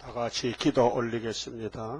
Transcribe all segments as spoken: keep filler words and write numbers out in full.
다 같이 기도 올리겠습니다.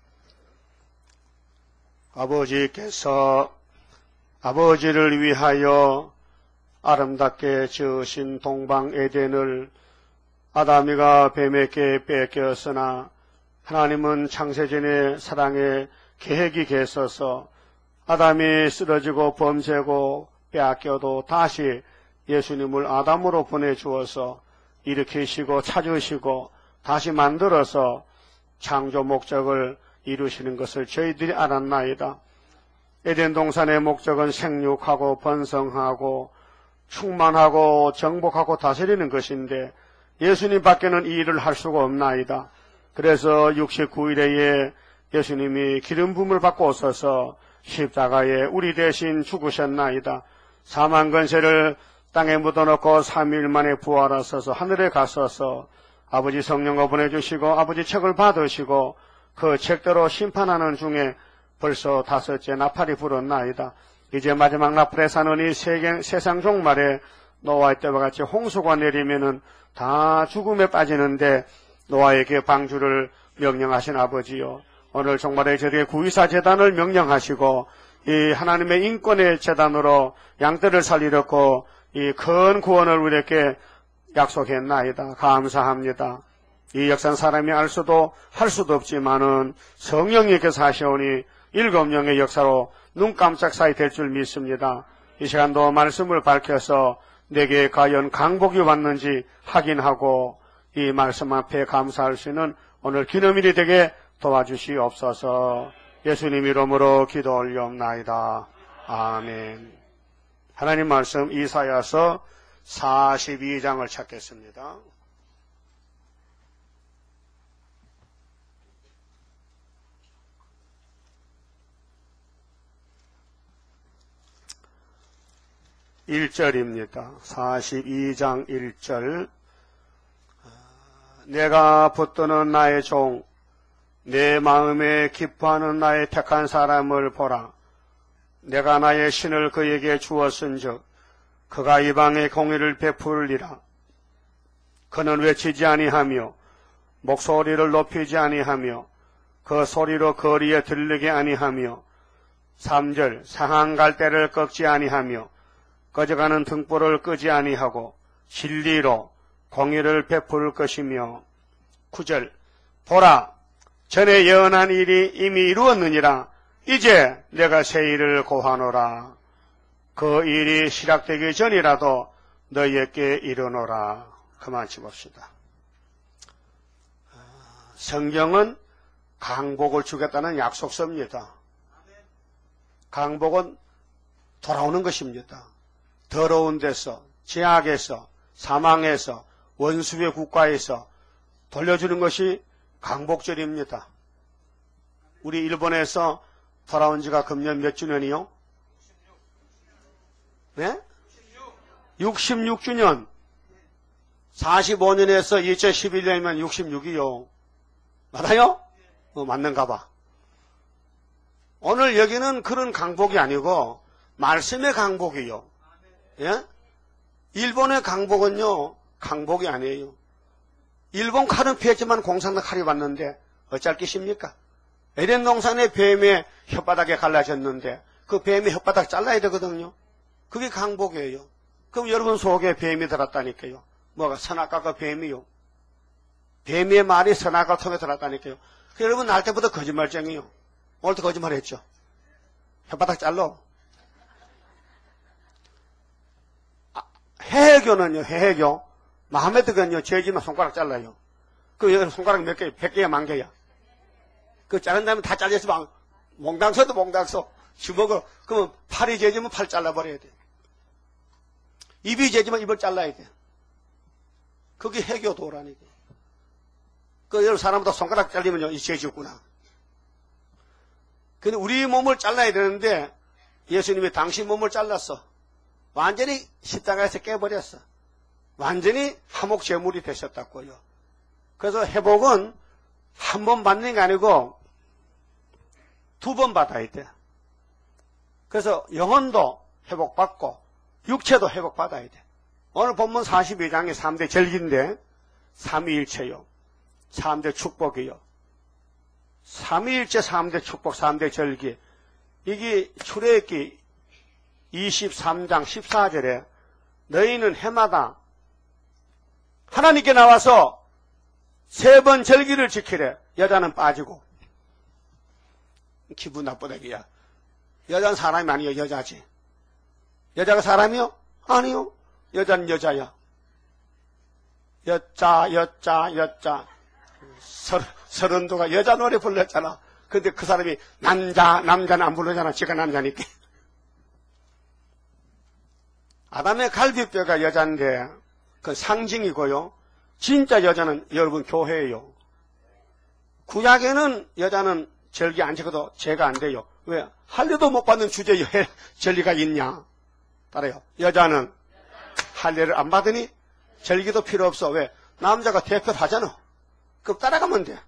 아버지께서 아버지를 위하여 아름답게 지으신 동방 에덴을 아담이가 뱀에게 뺏겼으나 하나님은 창세전에 사랑의 계획이 계셔서 아담이 쓰러지고 범죄고 빼앗겨도 다시 예수님을 아담으로 보내주어서 일으키시고 찾으시고 다시 만들어서 창조 목적을 이루시는 것을 저희들이 알았나이다. 에덴 동산의 목적은 생육하고 번성하고 충만하고 정복하고 다스리는 것인데 예수님 밖에는 이 일을 할 수가 없나이다. 그래서 육십구 일에 예수님이 기름 부음을 받고 오셔서 십자가에 우리 대신 죽으셨나이다. 사망 권세를 땅에 묻어놓고 삼 일 만에 부활하셔서 하늘에 가셔서 아버지 성령을 보내주시고 아버지 책을 받으시고 그 책대로 심판하는 중에 벌써 다섯째 나팔이 불었나이다. 이제 마지막 나팔에 사는 이 세계, 세상 종말에 노아의 때와 같이 홍수가 내리면은 다 죽음에 빠지는데 노아에게 방주를 명령하신 아버지요, 오늘 종말에 저에게 구이사 재단을 명령하시고 이 하나님의 인권의 재단으로 양떼를 살리렸고 이 큰 구원을 우리에게 약속했나이다. 감사합니다. 이 역사는 사람이 알 수도 할 수도 없지만은 성령님께서 하시오니 일곱 영의 역사로 눈 깜짝 사이 될 줄 믿습니다. 이 시간도 말씀을 밝혀서 내게 과연 강복이 왔는지 확인하고 이 말씀 앞에 감사할 수 있는 오늘 기념일이 되게 도와주시옵소서. 예수님 이름으로 기도 올리옵나이다. 아멘. 하나님 말씀 이사야서 사십이 장을 찾겠습니다. 일 절입니다. 사십이 장 일 절. 내가 붙드는 나의 종, 내 마음에 기뻐하는 나의 택한 사람을 보라. 내가 나의 신을 그에게 주었은즉 그가 이방의 공의를 베풀리라. 그는 외치지 아니하며 목소리를 높이지 아니하며 그 소리로 거리에 들리게 아니하며 삼 절 상한 갈대를 꺾지 아니하며 꺼져가는 등불을 끄지 아니하고 진리로 공의를 베풀 것이며 구 절 보라, 전에 예언한 일이 이미 이루었느니라. 이제 내가 새 일을 고하노라. 그 일이 시작되기 전이라도 너희에게 이르노라. 그만 쳐봅시다. 성경은 강복을 주겠다는 약속서입니다. 강복은 돌아오는 것입니다. 더러운 데서, 제약에서, 사망에서, 원수의 국가에서 돌려주는 것이 강복절입니다. 우리 일본에서 돌아온 지가 금년 몇 주년이요? 네? 육십육 주년. 사십오 년에서 이천십일 년이면 육십육이요. 맞아요? 어, 맞는가 봐. 오늘 여기는 그런 강복이 아니고 말씀의 강복이요. 예? 일본의 강복은요, 강복이 아니에요. 일본 칼은 피했지만 공산당 칼이 왔는데 어쩔 것입니까? 에덴 동산의 뱀의 혓바닥에 갈라졌는데 그 뱀의 혓바닥 잘라야 되거든요. 그게 강복이에요. 그럼 여러분 속에 뱀이 들었다니까요. 뭐가 선악과가 뱀이요. 뱀의 말이 선악과 통에 들었다니까요. 그 여러분 날 때부터 거짓말쟁이요. 오늘도 거짓말했죠. 혓바닥 잘라. 아, 해외교는요, 해외교. 마하메드건요, 죄지만 손가락 잘라요. 그 손가락 몇 개, 백 개야, 만 개야. 그 자른 다음에 다 잘렸으면 몽당서도 몽당서. 주먹을, 그러면 팔이 죄지면 팔 잘라버려야 돼. 입이 죄지면 입을 잘라야 돼. 그게 해교도라니까. 그 여러분 사람보다 손가락 잘리면요, 이 죄지구나. 근데 우리 몸을 잘라야 되는데 예수님이 당신 몸을 잘랐어. 완전히 십자가에서 깨버렸어. 완전히 화목제물이 되셨다고요. 그래서 회복은 한 번 받는 게 아니고 두 번 받아야 돼. 그래서 영혼도 회복받고 육체도 회복받아야 돼. 오늘 본문 사십이 장이 삼 대 절기인데 삼위일체요. 삼 대 축복이요. 삼위일체 삼 대 축복, 삼 대 절기. 이게 출애굽기 이십삼 장 십사 절에 너희는 해마다 하나님께 나와서 세 번 절기를 지키래. 여자는 빠지고. 기분 나쁘다기야. 여자는 사람이 아니요, 여자지. 여자가 사람이요? 아니요. 여자는 여자야. 여자, 여자, 여자. 서, 서른도가 여자 노래 불렀잖아. 근데 그 사람이 남자, 남자는 안 부르잖아. 지가 남자니까. 아담의 갈비뼈가 여자인데, 그 상징이고요. 진짜 여자는 여러분 교회예요. 구약에는 여자는 절기 안 지켜도 죄가 안 돼요. 왜? 할례도 못 받는 주제에 절기가 있냐? 따라요. 여자는 할례를 안 받으니 절기도 필요 없어. 왜? 남자가 대표를 하잖아. 그럼 따라가면 돼.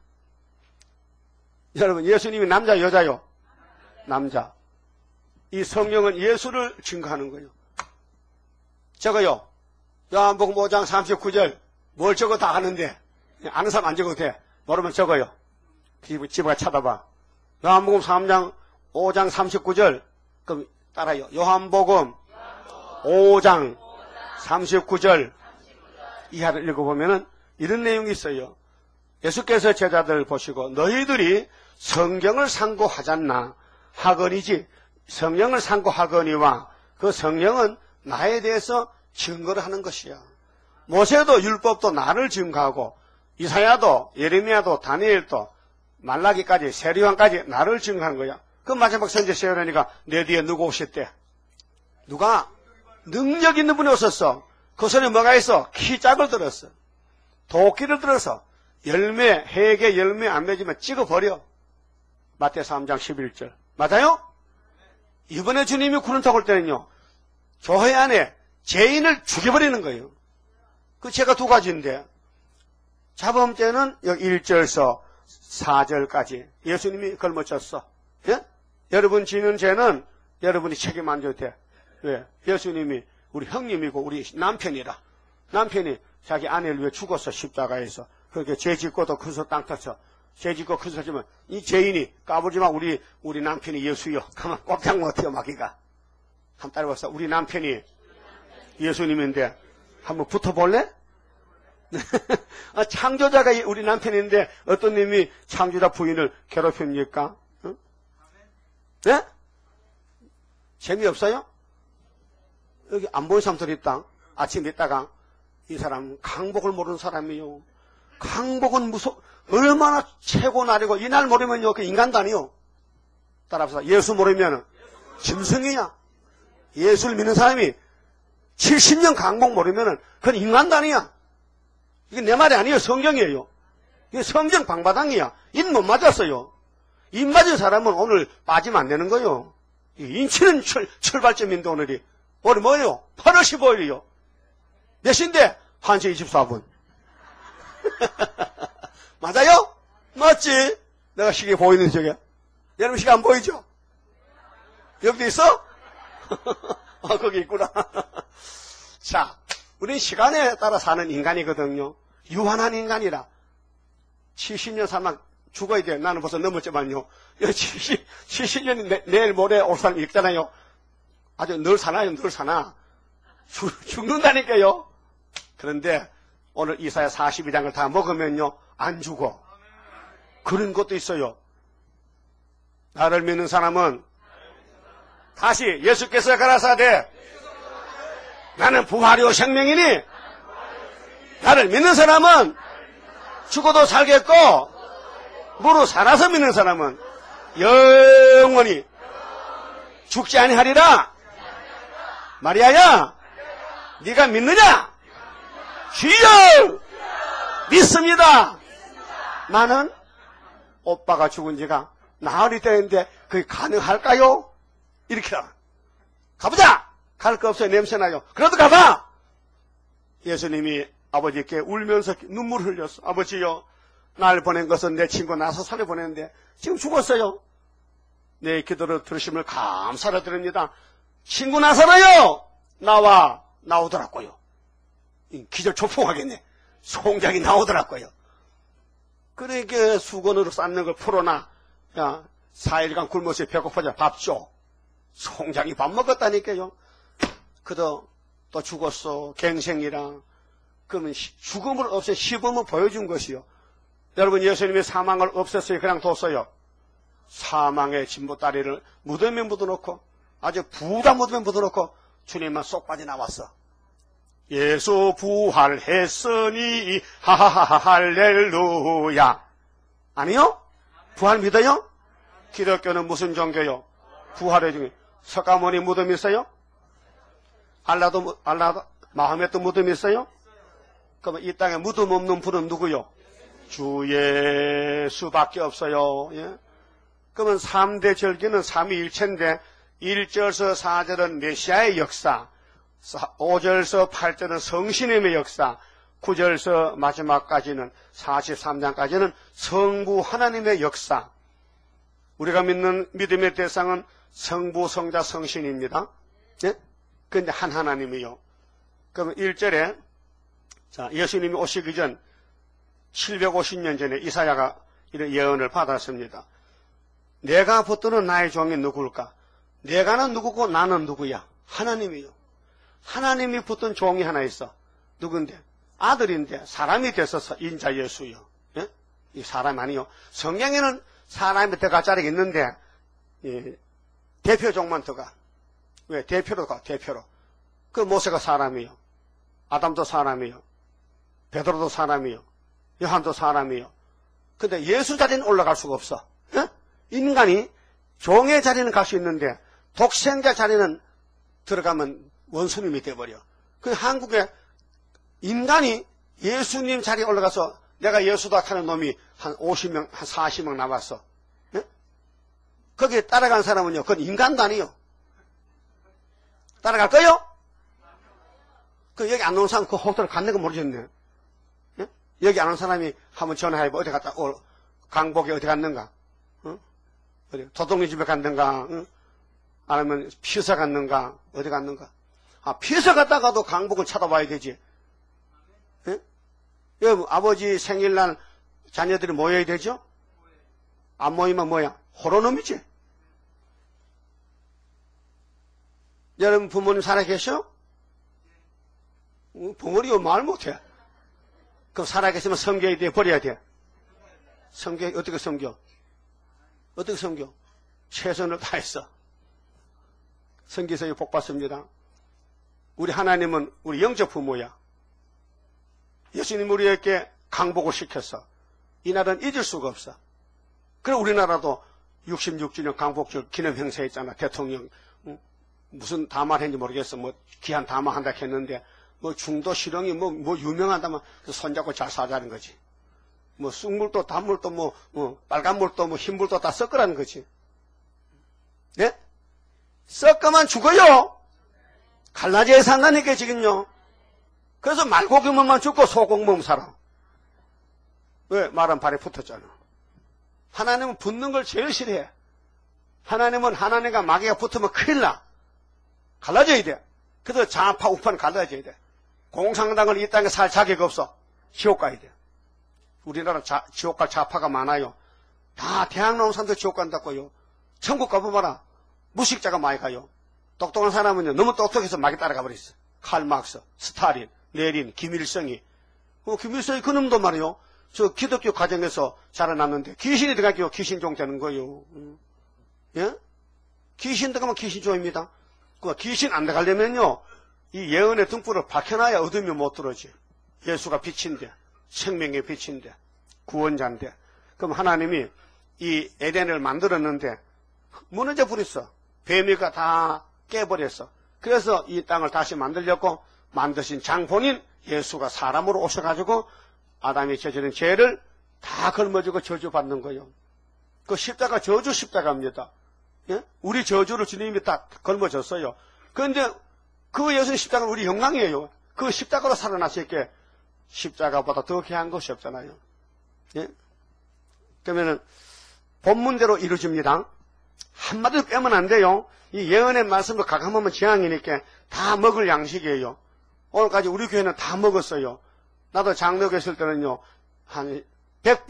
여러분, 예수님이 남자, 여자요? 남자. 이 성령은 예수를 증거하는 거예요. 저거요. 요한복음 오 장 삼십구 절. 뭘 적어 다 아는데. 아는 사람 안 적어도 돼. 모르면 적어요. 집에 찾아봐. 요한복음 삼 장 오 장 삼십구 절. 그럼 따라요. 요한복음 오 장 삼십구 절 이하를 읽어보면은 이런 내용이 있어요. 예수께서 제자들을 보시고 너희들이 성경을 상고하잖나 하거니지 성령을 상고하거니와 그 성령은 나에 대해서 증거를 하는 것이야. 모세도 율법도 나를 증거하고 이사야도 예레미야도 다니엘도 말라기까지 세리왕까지 나를 증거한 거야. 그 마지막 선지 세우려니까 내 뒤에 누구 오셨대? 누가? 능력 있는 분이 오셨어. 그 손에 뭐가 있어? 키짝을 들었어. 도끼를 들어서 열매, 해계 열매 안 맺으면 찍어버려. 마태 삼 장 십일 절. 맞아요? 이번에 주님이 구름 타고 올 때는요. 교회 안에 죄인을 죽여버리는 거예요. 그 죄가 두 가지인데 자범죄는 여기 일 절서 사 절까지 예수님이 걸머쳤어. 예? 여러분 지는 죄는 여러분이 책임 안 져도 돼. 왜? 예수님이 우리 형님이고 우리 남편이라. 남편이 자기 아내를 위해 죽었어. 십자가에서. 그렇게 죄 짓고도 큰소 땅 탔어. 죄 짓고 큰소 지면 이 죄인이 까불지마 우리 우리 남편이 예수요. 가만 꼼짝 못해요 마귀가. 한번 따라봤어. 우리 남편이 예수님인데 한번 붙어볼래? 아, 창조자가 우리 남편인데 어떤 님이 창조자 부인을 괴롭힙니까? 응? 네? 재미없어요? 여기 안 보는 사람들 있다. 아침에 있다가 이 사람 강복을 모르는 사람이요. 강복은 무서 얼마나 최고 날이고 이날 모르면요 그 인간도 아니요. 따라서 예수 모르면 짐승이야. 예수를 믿는 사람이 칠십 년 강복 모르면 그건 인간도 아니야. 이게 내 말이 아니에요. 성경이에요. 이게 성경 방바닥이야. 입 못 맞았어요. 입 맞은 사람은 오늘 빠지면 안 되는 거예요. 인치는 출, 출발점인데 오늘이. 오늘 뭐예요? 팔월 십오일이요. 몇 시인데? 한 시 이십사 분. 맞아요? 맞지? 내가 시계 보이는 저게. 여러분 시계 안 보이죠? 여기도 있어? 아, 거기 있구나. 자, 우리 시간에 따라 사는 인간이거든요. 유한한 인간이라. 칠십 년 살면 죽어야 돼. 나는 벌써 넘었지만요. 칠십, 칠십 년이 내, 내일 모레 올 사람 있잖아요. 아주 늘 사나요, 늘 사나. 죽, 죽는다니까요. 그런데 오늘 이사야 사십이 장을 다 먹으면요, 안 죽어. 그런 것도 있어요. 나를 믿는 사람은 다시 예수께서 가라사대 나는 부활이요 생명이니 나를 믿는 사람은 죽어도 살겠고 무릇 살아서 믿는 사람은 영원히 죽지 아니하리라. 마리아야, 네가 믿느냐? 주여 믿습니다. 나는 오빠가 죽은 지가 나흘이 되는데 그게 가능할까요? 이렇게 가보자. 갈 거 없어요. 냄새나요. 그래도 가봐. 예수님이 아버지께 울면서 눈물 흘렸어. 아버지요, 날 보낸 것은 내 친구 나사살을 보냈는데 지금 죽었어요. 내 기도를 들으심을 감사를 드립니다. 친구 나사로요, 나와 나오더라고요. 기절 초풍하겠네. 송장이 나오더라고요. 그러니까 수건으로 쌓는 걸 풀어놔. 야, 사 일간 굶어서 배고파져. 밥 줘. 송장이 밥 먹었다니까요. 그도 또 죽었어. 갱생이라. 그러면 죽음을 없애 시범을 보여준 것이요. 여러분, 예수님이 사망을 없앴어요? 그냥 뒀어요? 사망의 진보다리를 무덤에 묻어놓고, 아주 부다 무덤에 묻어놓고 주님만 쏙 빠져나왔어. 예수 부활했으니 하하하 할렐루야. 아니요? 부활 믿어요? 기독교는 무슨 종교요? 부활의 종교. 석가모니 무덤 있어요? 알라도, 알라도, 마호메도 무덤 있어요? 그러면 이 땅에 무덤 없는 분은 누구요? 주 예수밖에 없어요. 예? 그러면 삼 대 절기는 삼위일체인데 일 절서 사 절은 메시아의 역사, 오 절서 팔 절은 성신님의 역사, 구 절서 마지막까지는 사십삼 장까지는 성부 하나님의 역사. 우리가 믿는 믿음의 대상은 성부, 성자, 성신입니다. 예? 그런데 한 하나님이요. 그러면 일 절에 자, 예수님이 오시기 전 칠백오십 년 전에 이사야가 이런 예언을 받았습니다. 내가 붙드는 나의 종이 누구일까? 내가는 누구고 나는 누구야? 하나님이요. 하나님이 붙든 종이 하나 있어. 누군데? 아들인데 사람이 됐어서 인자 예수요. 예? 이 사람 아니요. 성경에는 사람이 들어갈 자리가 있는데 예, 대표 종만 들어가. 왜? 대표로 가. 대표로. 그 모세가 사람이요. 아담도 사람이요. 베드로도 사람이요. 요한도 사람이요. 근데 예수 자리는 올라갈 수가 없어. 예? 인간이 종의 자리는 갈 수 있는데 독생자 자리는 들어가면 원수님이 돼버려. 그 한국에 인간이 예수님 자리에 올라가서 내가 예수다 하는 놈이 한 오십 명, 한 사십 명 남았어. 예? 거기에 따라간 사람은요, 그건 인간도 아니요. 따라갈 거요? 그 여기 안 오는 사람 그 호텔을 갔는 거 모르겠네. 예? 여기 안 오는 사람이 한번 전화해봐. 어디 갔다, 어, 강복에 어디 갔는가? 어? 어디, 도둑님 집에 갔는가? 응? 아니면 피서 갔는가? 어디 갔는가? 아, 피서 갔다가도 강복을 찾아봐야 되지. 예? 여기 아버지 생일날 자녀들이 모여야 되죠? 안 모이면 뭐야? 호로놈이지. 여러분 부모님 살아계셔? 벙어리요 말 못해. 그럼 살아계시면 섬겨야 돼? 버려야 돼? 섬겨, 어떻게 섬겨? 어떻게 섬겨? 최선을 다했어. 섬기세요. 복 받습니다. 우리 하나님은 우리 영적 부모야. 예수님 우리에게 강복을 시켰어. 이 나라는 잊을 수가 없어. 그래 우리나라도 육십육 주년 강복절 기념 행사했잖아. 대통령 무슨 담화를 했는지 모르겠어. 뭐 귀한 담화 한다 했는데 뭐 중도 실형이 뭐, 뭐 유명하다면 손잡고 잘 사자는 거지. 뭐 쑥물도 단물도 뭐, 뭐 빨간물도 뭐 흰물도 다 섞으라는 거지. 네? 섞으면 죽어요. 갈라져야 산다니까 지금요. 그래서 말고기 먹으면 죽고 소고기 먹으면 살아. 왜? 말은 발에 붙었잖아. 하나님은 붙는 걸 제일 싫어해. 하나님은 하나님과 마귀가 붙으면 큰일 나. 갈라져야 돼. 그래서 좌파 우파는 갈라져야 돼. 공산당을 이 땅에 살 자격 없어. 지옥 가야 돼. 우리나라 자, 지옥 갈 좌파가 많아요. 다 대학 나온 사람들 지옥 간다고요. 천국 가봐봐라. 무식자가 많이 가요. 똑똑한 사람은요 너무 똑똑해서 마귀 따라가 버렸어. 칼 막스, 스탈린, 레닌, 김일성이. 어, 김일성이 그놈도 말이요. 저 기독교 가정에서 자라났는데 귀신이 들어가기요 귀신종 되는 거예요. 예? 귀신 들어가면 귀신종입니다. 그 귀신 안 들어가려면요 이 예언의 등불을 밝혀놔야 어둠이 못 들어오지. 예수가 빛인데, 생명의 빛인데, 구원자인데. 그럼 하나님이 이 에덴을 만들었는데 무너져 버렸어. 뱀이가 다 깨버렸어. 그래서 이 땅을 다시 만들려고 만드신 장본인 예수가 사람으로 오셔가지고 아담이 저지른 죄를 다 걸머지고 저주받는 거예요. 그 십자가 저주 십자가입니다. 예? 우리 저주를 주님이 다 걸머졌어요. 그런데 그 예수님 십자가는 우리 영광이에요. 그 십자가로 살아나셨기에 십자가보다 더 귀한 것이 없잖아요. 예? 그러면은 본문대로 이루어집니다. 한마디도 빼면 안 돼요. 이 예언의 말씀을 가감하면 재앙이니까 다 먹을 양식이에요. 오늘까지 우리 교회는 다 먹었어요. 나도 장로교 있을 때는요, 한 백,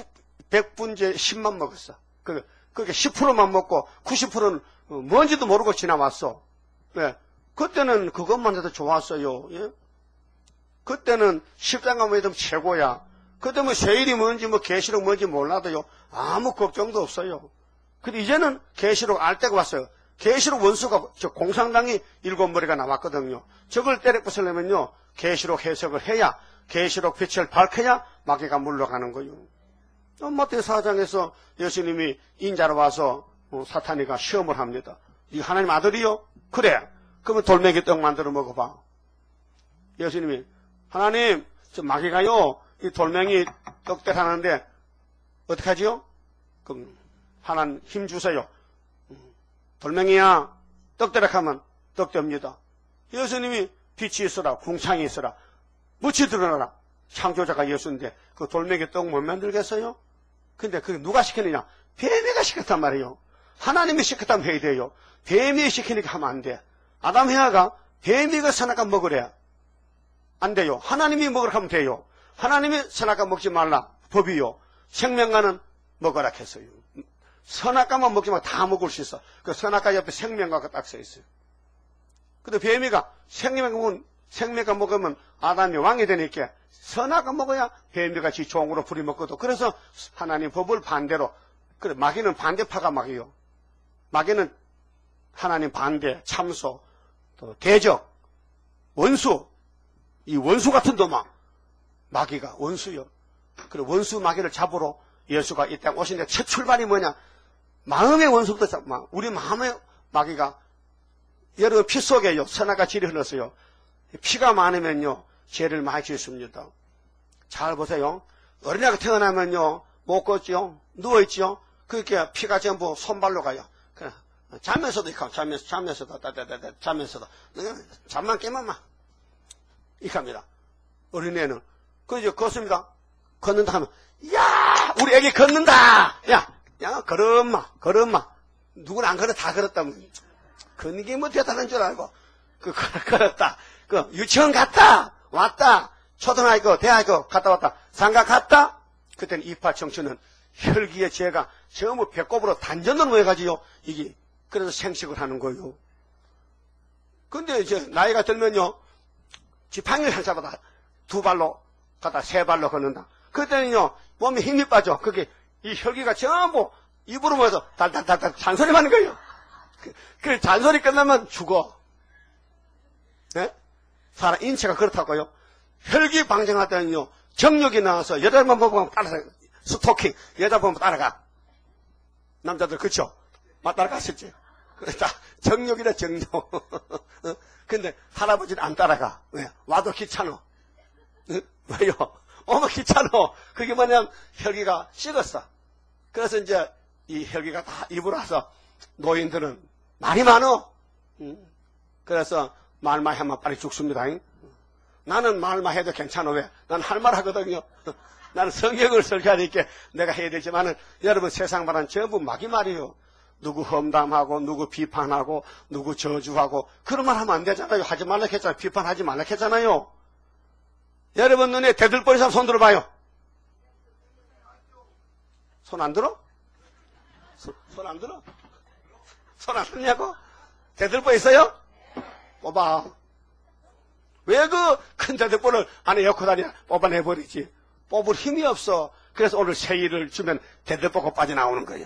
백 분째 십만 먹었어. 그, 그게 십 퍼센트만 먹고 구십 퍼센트는 뭔지도 모르고 지나왔어. 예. 그때는 그것만 해도 좋았어요. 예? 그때는 십장 가면 해도 최고야. 그때 뭐 세일이 뭔지 뭐 계시록 뭔지 몰라도요. 아무 걱정도 없어요. 근데 이제는 계시록 알 때가 왔어요. 계시록 원수가 저 공산당이 일곱 머리가 나왔거든요. 저걸 때려 부수려면요. 계시록 해석을 해야 계시록 빛을 밝혀야 마귀가 물러가는 거예요. 마태복음 사 장에서 예수님이 인자로 와서 사탄이가 시험을 합니다. 이 하나님 아들이요? 그래. 그러면 돌멩이 떡 만들어 먹어봐. 예수님이 하나님 저 마귀가요 이 돌멩이 떡들 하는데 어떻게 하지요? 그럼 하나님 힘 주세요. 돌멩이야 떡대락 하면 떡됩니다. 예수님이 빛이 있어라 궁창이 있어라 무치 드러나라. 창조자가 예수인데 그 돌멩이 떡 못 만들겠어요? 근데 그게 누가 시키느냐? 뱀이가 시켰단 말이에요. 하나님이 시켰다면 해야 돼요. 뱀이 시키니까 하면 안 돼. 아담 헤아가 뱀이가 선악과 먹으래. 안 돼요. 하나님이 먹으라 하면 돼요. 하나님이 선악과 먹지 말라. 법이요. 생명과는 먹으라 했어요. 선악과만 먹지 말고 다 먹을 수 있어. 그 선악과 옆에 생명과가 딱 써 있어요. 근데 뱀이가 생명과 먹으면, 생명과 먹으면 아담이 왕이 되니까 선악과 먹어야 뱀이가 지 종으로 부리먹거든. 그래서 하나님 법을 반대로. 그래, 마귀는 반대파가 마귀요. 마귀는 하나님 반대, 참소, 또 대적, 원수. 이 원수 같은 놈아. 마귀가 원수요. 그래, 원수 마귀를 잡으러 예수가 이 땅 오신데 첫 출발이 뭐냐? 마음의 원수부터 잡, 우리 마음의 마귀가 여러분 피 속에요. 선악과 질이 흘렀어요. 피가 많으면요. 죄를 많이 짓습니다. 잘 보세요. 어린애가 태어나면요. 못 걷죠. 누워있죠. 그렇게 피가 전부 손발로 가요. 그래. 자면서도 이렇게 자면서, 자면서도, 따다다다, 자면서도. 잠만 깨면 막. 이렇게 합니다. 어린애는. 그 이제 걷습니다. 걷는다 하면, 야! 우리 애기 걷는다! 야! 야, 걸음마, 걸음마. 누구는 안 걸어, 다 걸었다면. 걷는 게 뭐 대단한 줄 알고. 그, 걸었다. 그, 유치원 갔다! 왔다! 초등학교, 대학교 갔다 왔다. 상가 갔다? 그때는 이파 청춘은 혈기의 죄가 전부 배꼽으로 단전으로 모여가지고, 이게, 그래서 생식을 하는 거예요. 근데 이제 나이가 들면요, 지팡이를 한 잡아다 두 발로 가다 세 발로 걷는다. 그때는요, 몸에 힘이 빠져. 그게 이 혈기가 전부 입으로 모여서 달달달달 잔소리 하는 거예요. 그, 그 잔소리 끝나면 죽어. 네? 사람 인체가 그렇다고요. 혈기 방정할 때는요, 정력이 나와서 여자만 보면 따라가. 스토킹. 여자 보면 따라가. 남자들 그쵸? 막 따라갔었지. 그러니까 정력이라 정력. 근데 할아버지는 안 따라가. 왜? 와도 귀찮어. 왜요? 어머 귀찮어. 그게 뭐냐면 혈기가 식었어. 그래서 이제 이 혈기가 다 입으로 와서 노인들은 말이 많어. 그래서 말만 하면 빨리 죽습니다. 나는 말만 해도 괜찮아. 왜? 난 할 말 하거든요. 나는 성경을 설교하니까 내가 해야 되지만은 여러분 세상 말은 전부 마귀 말이에요. 누구 험담하고 누구 비판하고 누구 저주하고 그런 말 하면 안 되잖아요. 하지 말라 했잖아요. 비판하지 말라 했잖아요. 여러분 눈에 대들보리 사람 손 들어봐요. 손 안 들어? 손 안 들어? 손 안 들냐고? 대들보 있어요? 뽑아. 왜 그 큰 대들보를 안에 엮고 다니냐? 뽑아내버리지. 뽑을 힘이 없어. 그래서 오늘 세일을 주면 대들보가 빠져나오는 거예요.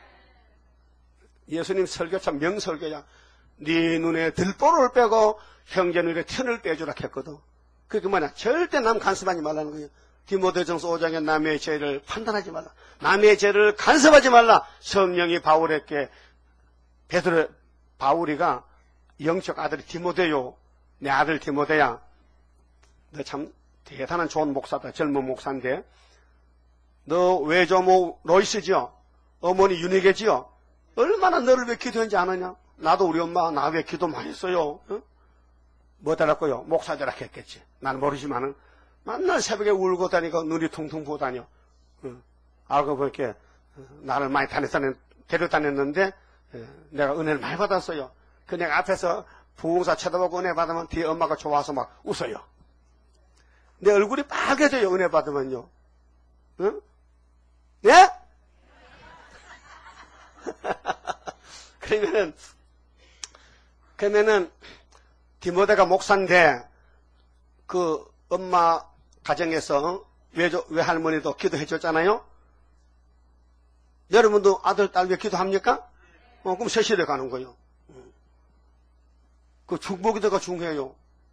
예수님 설교 참 명설교야. 네 눈에 들보를 빼고 형제 눈에 천을 빼주라 했거든. 그게 뭐냐? 절대 남 간섭하지 말라는 거예요. 디모데전서 오 장에 남의 죄를 판단하지 말라. 남의 죄를 간섭하지 말라. 성령이 바울에게 베드로 바울이가 영적 아들이 디모데요. 내 아들 디모데야. 너 참 대단한 좋은 목사다. 젊은 목사인데 너 외조모 로이스지요. 어머니 윤희계지요. 얼마나 너를 위해 기도했는지 아느냐? 나도 우리 엄마 나 위해 기도 많이 했어요. 어? 뭐 달았고요? 목사되라 했겠지. 난 모르지만은 맨날 새벽에 울고 다니고 눈이 퉁퉁 부어 다녀. 어. 알고 보니까 나를 많이 다녔다는 데려다녔는데 내가 은혜를 많이 받았어요. 그 내가 앞에서 부흥사 쳐다보고 은혜 받으면 뒤에 엄마가 좋아서 막 웃어요. 내 얼굴이 빨개져요. 은혜 받으면요. 어? 예? 그러면은, 그러면은, 디모데가 목사인데, 그, 엄마 가정에서, 외조, 외할머니도 기도해 줬잖아요? 여러분도 아들, 딸 왜 기도합니까? 어, 그럼 세실에 가는 거예요. 그 중보기도가 중요해요.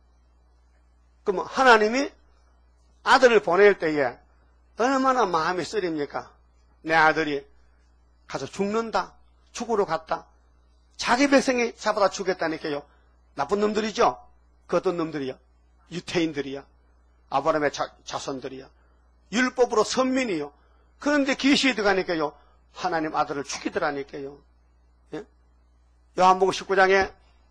그럼 하나님이 아들을 보낼 때에 얼마나 마음이 쓰립니까? 내 아들이 가서 죽는다. 죽으러 갔다. 자기 백성이 잡아다 죽였다니까요. 나쁜 놈들이죠? 그 어떤 놈들이야? 유태인들이야. 아브라함의 자, 자손들이야. 율법으로 선민이요. 그런데 귀신이 들어가니까요. 하나님 아들을 죽이더라니까요. 예? 요한복음 십구 장에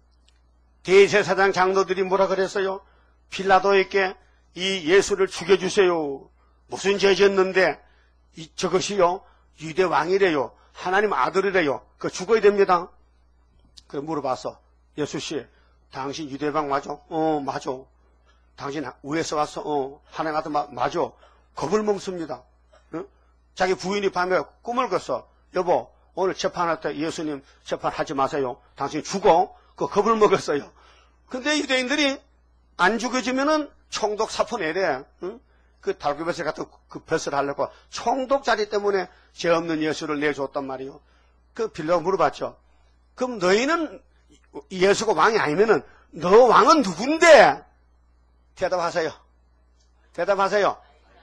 대제사장 장로들이 뭐라 그랬어요? 빌라도에게 이 예수를 죽여주세요. 무슨 죄 졌는데 이, 저것이요 유대 왕이래요. 하나님 아들이래요. 그 죽어야 됩니다. 그래 물어봐서 예수씨 당신 유대 왕 맞아? 어 맞아. 당신 위에서 왔어? 어 하나님 아들 마, 맞아. 겁을 먹습니다. 응? 자기 부인이 밤에 꿈을 꿨어. 여보 오늘 재판할 때 예수님 재판하지 마세요. 당신 죽어. 그 겁을 먹었어요. 근데 유대인들이 안 죽여지면은 총독 사포 내래. 응? 그 달구벼슬 같은 그 벼슬 하려고 총독자리 때문에 죄 없는 예수를 내줬단 말이요. 그 빌라가 물어봤죠. 그럼 너희는 예수가 왕이 아니면은 너 왕은 누군데? 대답하세요. 대답하세요.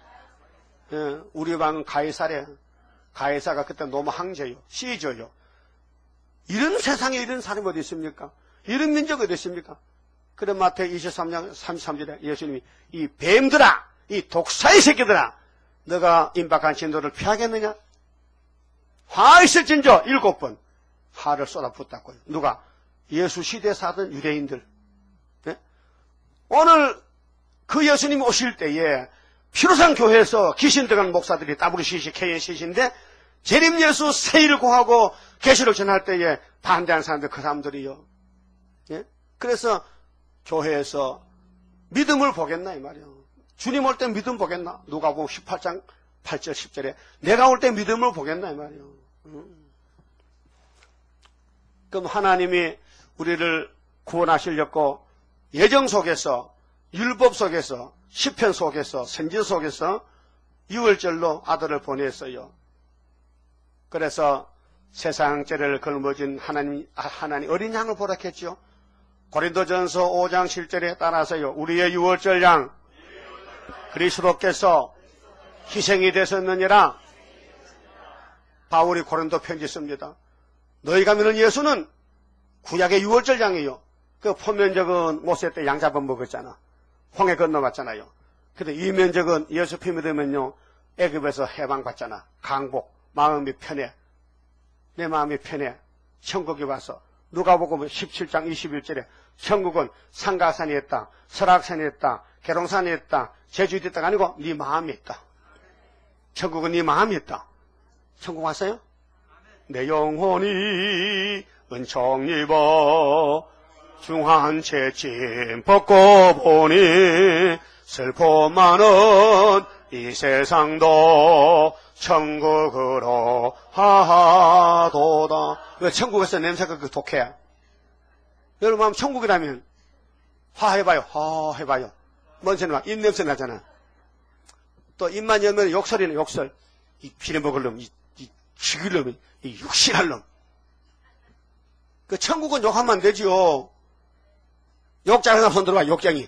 예, 우리 왕은 가이사래. 가이사가 그때 너무 황제요. 시저요. 이런 세상에 이런 사람이 어디 있습니까? 이런 민족이 어디 있습니까? 그래 마태복음 이십삼 장 삼십삼 절에 예수님이 이 뱀들아 이 독사의 새끼들아 너가 임박한 진도를 피하겠느냐? 화 있을진저 일곱 번 화를 쏟아붓다고요. 누가? 예수 시대에 사던 유대인들. 네? 오늘 그 예수님이 오실 때에 피로상 교회에서 귀신 들어간 목사들이 더블유씨씨, 케이엔씨씨인데 재림 예수 세일을 구하고 계시를 전할 때에 반대하는 사람들 그 사람들이요. 예? 그래서 교회에서 믿음을 보겠나 이 말이요. 주님 올 때 믿음 보겠나? 누가복음 십팔 장 팔 절 십 절에 내가 올 때 믿음을 보겠나 이 말이요. 음. 그럼 하나님이 우리를 구원하시려고 예정 속에서 율법 속에서 시편 속에서 선지 속에서 유월절로 아들을 보냈어요. 그래서 세상 죄를 걸머진 하나님, 하나님 어린 양을 보라했죠. 고린도전서 오 장 칠 절에 따라서요. 우리의 유월절 양 그리스도께서 희생이 되셨느니라. 바울이 고린도 편지 씁니다. 너희가 믿는 예수는 구약의 유월절 양이에요. 그 포면적은 모세 때 양 잡아 먹었잖아. 홍해 건너갔잖아요. 근데 이면적은 예수 피 믿으면요 애굽에서 해방받잖아. 강복. 마음이 편해. 내 마음이 편해. 천국에 와서 누가복음 십칠 장 이십일 절에 천국은 상가산에 있다. 설악산에 있다. 계룡산에 있다. 제주도에 있다가 아니고 네 마음에 있다. 천국은 네 마음에 있다. 천국 왔어요? 내 영혼이 은총 입어 중한 채짐 벗고 보니 슬퍼 많은 이 세상도 천국으로 하도다. 왜 천국에서 냄새가 그 독해? 여러분 마음 천국이라면 화 해봐요. 화 해봐요. 뭔 소리 나? 입냄새 나잖아. 또 입만 열면 욕설이네 욕설. 이 피려먹을 놈, 이, 이 죽일 놈, 이 육신할 놈. 그 천국은 욕하면 안 되지요. 욕장에 손 들어와 욕장이.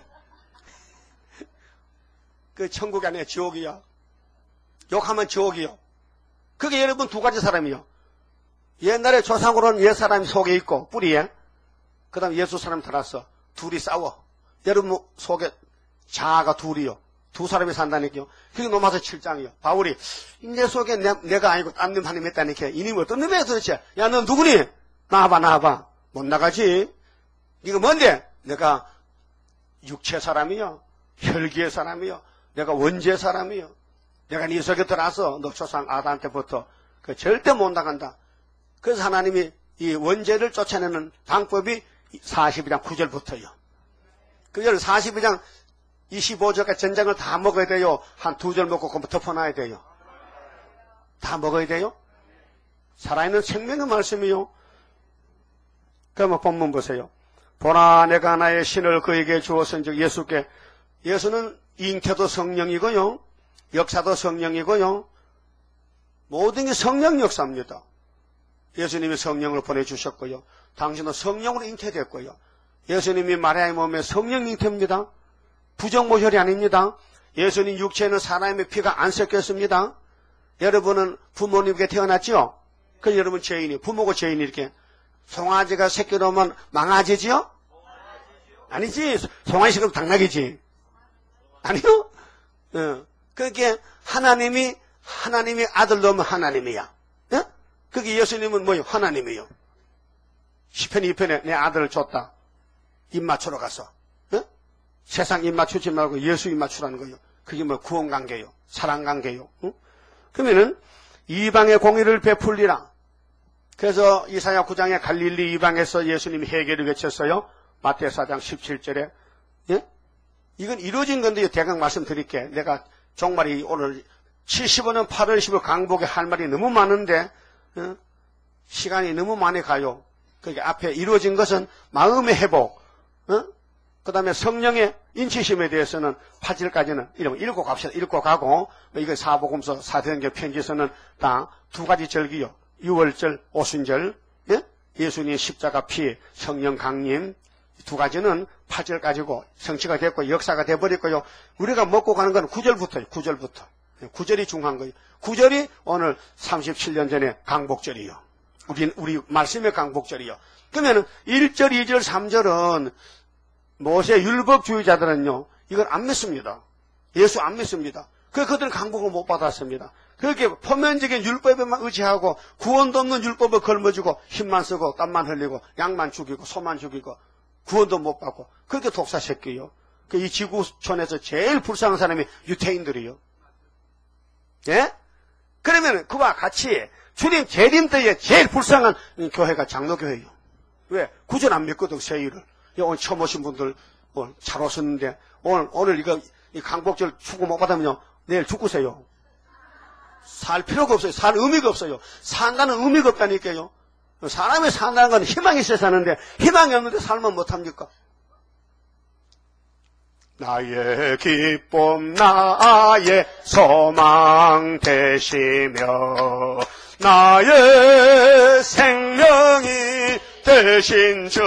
그 천국이 아니야 지옥이야. 욕하면 지옥이요. 그게 여러분 두 가지 사람이요. 옛날에 조상으로는 옛 사람이 속에 있고 뿌리에 그 다음 예수 사람 들어왔어. 둘이 싸워. 여러분 속에 자아가 둘이요. 두 사람이 산다니까요. 그게 로마서 칠 장이요. 바울이 내 속에 내, 내가 아니고 딴 놈 하나님 했다니까. 이놈이 어떤 놈이야 도대체. 야 너 누구니? 나와봐 나와봐. 못 나가지. 이거 뭔데? 내가 육체 사람이요. 혈기의 사람이요. 내가 원죄 사람이요. 내가 네 속에 들어와서 너 조상 아담한테부터 그 절대 못 나간다. 그래서 하나님이 이 원죄를 쫓아내는 방법이 사십이 장 구 절부터요. 그걸 사십이 장 이십오 절까지 전장을 다 먹어야 돼요. 한 두 절 먹고 그거 덮어놔야 돼요. 다 먹어야 돼요? 살아있는 생명의 말씀이요. 그러면 본문 보세요. 보나 내가 나의 신을 그에게 주었은즉 예수께. 예수는 잉태도 성령이고요. 역사도 성령이고요. 모든 게 성령 역사입니다. 예수님이 성령을 보내주셨고요. 당신은 성령으로 잉태됐고요. 예수님이 마리아의 몸에 성령 잉태입니다. 부정모혈이 아닙니다. 예수님 육체에는 사람의 피가 안 섞였습니다. 여러분은 부모님께 태어났죠? 그 여러분 죄인이, 부모고 죄인이 이렇게 송아지가 새끼 놓으면 망아지지요? 아니지. 송아지 그럼 당나귀지. 아니요? 어. 그게 하나님이, 하나님이 아들 놓으면 하나님이야. 예? 그게 예수님은 뭐요? 하나님이요. 시편 이 편에 내 아들을 줬다. 입 맞추러 가서. 예? 세상 입 맞추지 말고 예수 입 맞추라는 거예요. 그게 뭐 구원관계요. 사랑관계요. 응? 그러면은 이방의 공의를 베풀리라. 그래서 이사야 구 장에 갈릴리 이방에서 예수님이 회개를 외쳤어요. 마태오 사 장 십칠 절에. 예? 이건 이루어진 건데요. 대강 말씀드릴게. 내가 정말이 오늘 칠십오 년 팔월 십일 강복에 할 말이 너무 많은데 어? 시간이 너무 많이 가요. 그게 앞에 이루어진 것은 마음의 회복, 어? 그 다음에 성령의 인치심에 대해서는 팔 절까지는 이런 읽고 갑시다. 읽고 가고, 이거 사복음서 사도행전 편지에서는 다 두 가지 절기요. 유월절, 오순절, 예? 예수님의 십자가 피, 성령 강림, 두 가지는 팔 절까지고 성취가 됐고 역사가 돼버렸고요. 우리가 먹고 가는 건 구 절부터요. 구 절부터. 구 절이 중요한 거예요. 구 절이 오늘 삼십칠 년 전에 강복절이요. 우리, 우리 말씀의 강복절이요. 그러면은 일 절, 이 절, 삼 절은 모세 율법주의자들은요, 이걸 안 믿습니다. 예수 안 믿습니다. 그 그들은 강복을 못 받았습니다. 그렇게 표면적인 율법에만 의지하고 구원도 없는 율법을 걸머쥐고 힘만 쓰고 땀만 흘리고 양만 죽이고 소만 죽이고 구원도 못 받고 그렇게 독사 새끼요. 그 이 지구촌에서 제일 불쌍한 사람이 유태인들이요. 예? 그러면 그와 같이 주님 재림 때에 제일 불쌍한 교회가 장로교회예요. 왜? 구절 안 믿거든, 세일을. 오늘 처음 오신 분들 오늘 잘 오셨는데 오늘 오늘 이거 이 강복절 축구 못 받으면요 내일 죽으세요. 살 필요가 없어요. 살 의미가 없어요. 산다는 의미가 없다니까요. 사람이 산다는 건 희망이 있어야 사는데 희망이 없는데 살면 못합니까? 나의 기쁨 나의 소망 되시며 나의 생명이 되신 주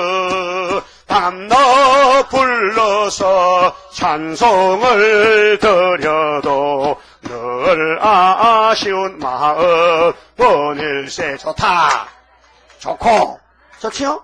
밤낮 불러서 찬송을 드려도 늘 아쉬운 마음 보낼세. 좋다. 좋고. 좋지요?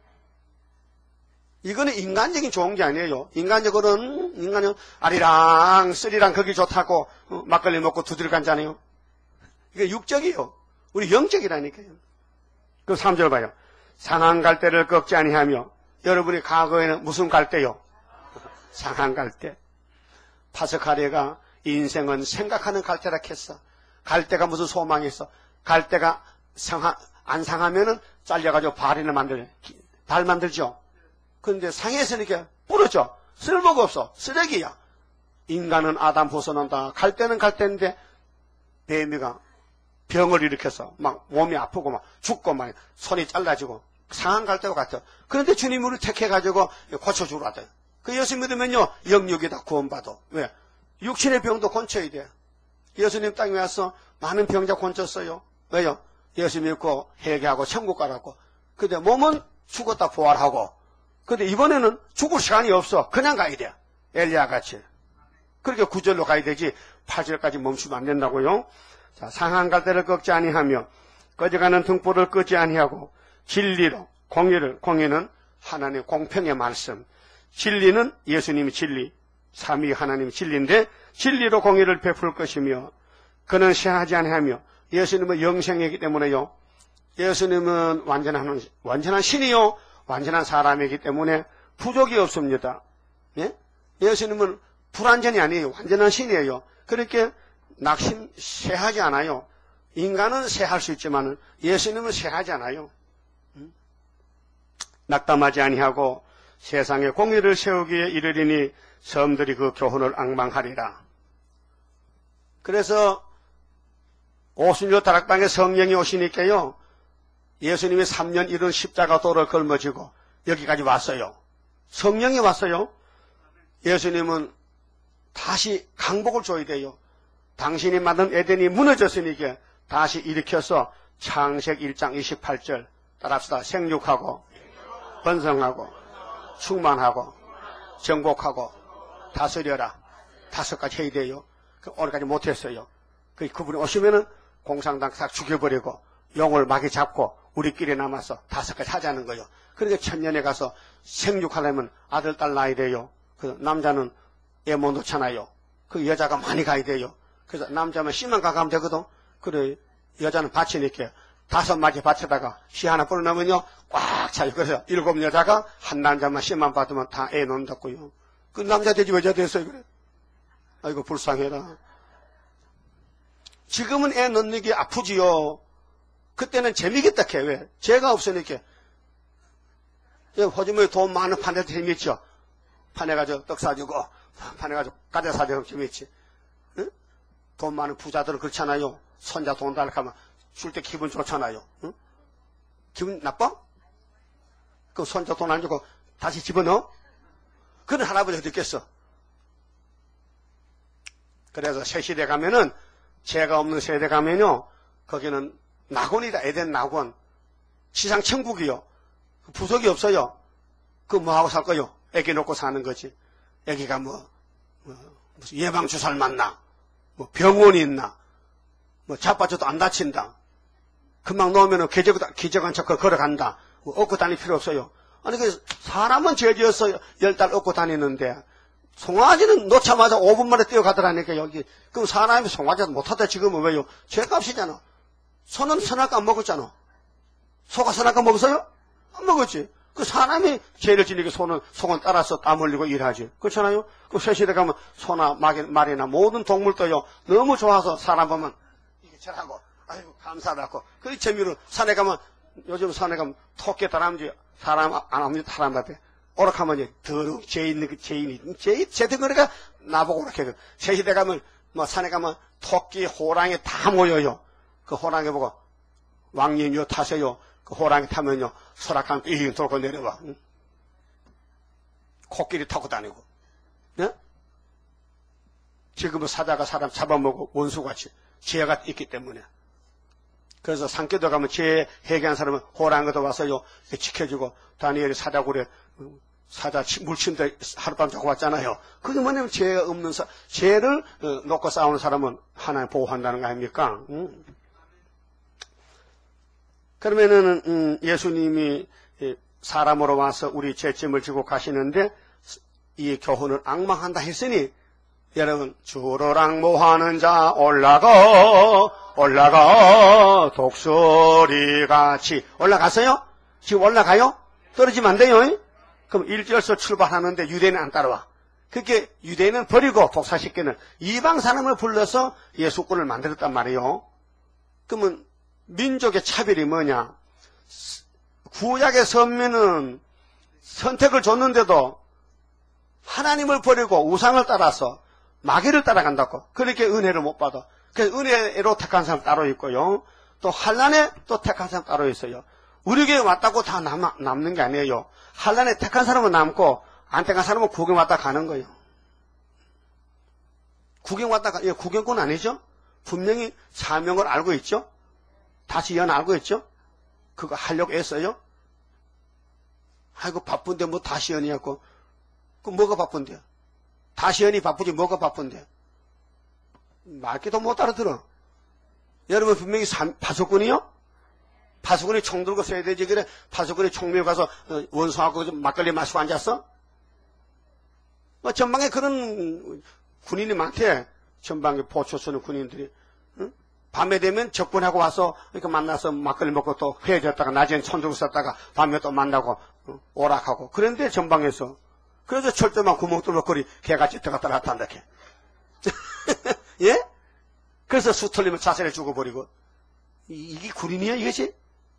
이거는 인간적인 좋은 게 아니에요. 인간적으로는 인간은 아리랑 쓰리랑 거기 좋다고 막걸리 먹고 두드려 간잖아요. 이게 육적이요. 우리 영적이라니까요. 그 삼 절 봐요. 상한 갈대를 꺾지 아니하며. 여러분이 과거에는 무슨 갈대요? 상한 갈대. 파스칼레가 인생은 생각하는 갈대라 했어. 갈대가 무슨 소망이 있어? 갈대가 상하, 안 상하면은 잘려가지고 발이나 만들죠. 발 만들죠. 그런데 상했으니까 부러져. 쓸모가 없어. 쓰레기야. 인간은 아담 후손은 다 갈대는 갈대인데 뱀이가 병을 일으켜서 막 몸이 아프고 막 죽고 막 손이 잘라지고 상한 갈대와 같아. 그런데 주님이 우리를 택해가지고 고쳐주러 왔대요. 그 예수 믿으면요 영육이다 구원받아. 왜? 육신의 병도 고쳐야 돼. 예수님 땅에 와서 많은 병자 고쳤어요. 왜요? 예수 믿고 회개하고 천국 가라고. 근데 몸은 죽었다 부활하고. 근데 이번에는 죽을 시간이 없어. 그냥 가야 돼. 엘리야 같이. 그렇게 구 절로 가야 되지 팔 절까지 멈추면 안 된다고요. 자, 상한 갈대를 꺾지 아니하며 꺼져가는 등불을 끄지 아니하고 진리로 공의를, 공의는 하나님의 공평의 말씀, 진리는 예수님이 진리, 삼위 하나님이 진리인데 진리로 공의를 베풀 것이며 그는 쇠하지 아니하며 예수님은 영생이기 때문에요. 예수님은 완전한 완전한 신이요 완전한 사람이기 때문에 부족이 없습니다. 예? 예수님은 불완전이 아니에요. 완전한 신이에요. 그렇게 낙심 쇠하지 않아요. 인간은 쇠할 수 있지만 예수님은 쇠하지 않아요. 음? 낙담하지 아니하고 세상에 공의를 세우기에 이르리니 섬들이 그 교훈을 앙망하리라. 그래서 오순절 다락방에 성령이 오시니까요. 예수님이 삼 년 이룬 십자가 도를 걸머지고 여기까지 왔어요. 성령이 왔어요. 예수님은 다시 강복을 줘야 돼요. 당신이 만든 에덴이 무너졌으니까 다시 일으켜서 창세기 일 장 이십팔 절 따라합시다. 생육하고 번성하고 충만하고 정복하고 다스려라. 다섯 가지 해야 돼요. 그 오늘까지 못했어요. 그 그분이 오시면은 공산당 싹 죽여버리고 용을 마귀 잡고 우리끼리 남아서 다섯 가지 하자는 거예요. 그러니까 천년에 가서 생육하려면 아들, 딸 낳아야 돼요. 그 남자는 애 못 놓잖아요. 그 여자가 많이 가야 돼요. 그래서 남자만 씨만 가가면 되거든. 그래, 여자는 밭이니까 다섯 마리 밭에다가 씨 하나 뿌려놓으면요, 꽉 차요. 그래서 일곱 여자가 한 남자만 씨만 받으면 다 애 놓는다고요. 그 남자 되지 여자 됐어요, 그래. 아이고, 불쌍해라. 지금은 애 놓는 게 아프지요. 그때는 재미겠다, 걔. 왜? 죄가 없으니까. 호주머니 돈 많은 판에도 재밌죠. 판해가지고 떡 사주고, 판해가지고 과자 사주고 재밌지. 응? 돈 많은 부자들은 그렇잖아요. 손자 돈 달라고 하면 줄 때 기분 좋잖아요. 응? 기분 나빠? 그 손자 돈 안 주고 다시 집어넣어? 그런 할아버지가 듣겠어. 그래서 새 시대 가면은, 죄가 없는 세대 가면요, 거기는 낙원이다. 에덴 낙원. 지상 천국이요. 부속이 없어요. 그 뭐하고 살 거요? 애기 놓고 사는 거지. 애기가 뭐, 뭐 무슨 예방주사를 맞나? 뭐 병원이 있나? 뭐 자빠져도 안 다친다. 금방 놓으면은 기적, 기적한 척 걸어간다. 뭐 업고 다닐 필요 없어요. 아니, 그 사람은 죄지어서 열 달 업고 다니는데, 송아지는 놓자마자 오 분 만에 뛰어가더라니까, 여기. 그럼 사람이 송아지도 못하다 지금은 왜요? 죄값이잖아. 소는 선악과 먹었잖아. 소가 선악과 먹었어요? 안 먹었지. 그 사람이 죄를 지니까 소는, 속은 따라서 땀 흘리고 일하지. 그렇잖아요? 그 새시대 가면 소나 말이나 모든 동물도요, 너무 좋아서 사람 보면, 이게 잘하고, 아이고, 감사하다고. 그 재미로 산에 가면, 요즘 산에 가면 토끼 따라하면 사람 안 합니다. 사람한테. 오락하면 이제 더러운 죄 있는 그 죄인이, 죄, 죄덩어리가 나보고 오락해요. 새시대 가면, 뭐 산에 가면 토끼, 호랑이 다 모여요. 그 호랑이 보고, 왕님요 타세요. 그 호랑이 타면요, 설악한 삥 돌고 내려와. 응? 코끼리 타고 다니고. 네? 지금은 사자가 사람 잡아먹고 원수같이 죄가 있기 때문에. 그래서 산교도 가면 죄 해결한 사람은 호랑이도 와서요, 지켜주고, 다니엘이 사자굴에, 사자 물침대 하룻밤 자고 왔잖아요. 그게 뭐냐면 죄 없는 사, 죄를 놓고 싸우는 사람은 하나님 보호한다는 거 아닙니까? 응? 그러면은, 음, 예수님이 사람으로 와서 우리 죄짐을 지고 가시는데, 이 교훈을 앙망한다 했으니, 여러분, 주로랑 모하는 자 올라가, 올라가, 독수리같이. 올라갔어요? 지금 올라가요? 떨어지면 안 돼요? 그럼 일절서 출발하는데 유대인은 안 따라와. 그렇게 유대인은 버리고 독사시키는 이방 사람을 불러서 예수권을 만들었단 말이에요. 그러면 민족의 차별이 뭐냐? 구약의 선민은 선택을 줬는데도 하나님을 버리고 우상을 따라서 마귀를 따라간다고. 그렇게 은혜를 못 받아. 그래서 은혜로 택한 사람 따로 있고요. 또 환난에 또 택한 사람 따로 있어요. 우리 교회 왔다고 다 남, 남는 게 아니에요. 환난에 택한 사람은 남고 안 택한 사람은 구경 왔다 가는 거예요. 구경 왔다 가, 이거 구경꾼 아니죠? 분명히 사명을 알고 있죠? 다시 연 알고 있죠? 그거 하려고 애써요? 아이고 바쁜데 뭐 다시 연이었고. 그 뭐가 바쁜데? 다시 연이 바쁘지 뭐가 바쁜데? 말기도 못 알아들어. 여러분 분명히 삼, 파수꾼이요? 파수꾼이 총 들고 써야 되지. 그래 파수꾼이 총 밀고 가서 원수하고 막걸리 마시고 앉았어? 뭐 전방에 그런 군인이 많대. 전방에 보초 쓰는 군인들이. 응? 밤에 되면 적군하고 와서 이렇게 만나서 막걸리 먹고 또 회해졌다가 낮에는 총 들고 썼다가 밤에 또 만나고 응? 오락하고. 그런데 전방에서. 그래서 철조망 구멍 뚫어거리 개같이 들어갔다 나타난다. 개. 예? 그래서 수틀리면 자살해 죽어버리고. 이게 군인이야 이것이?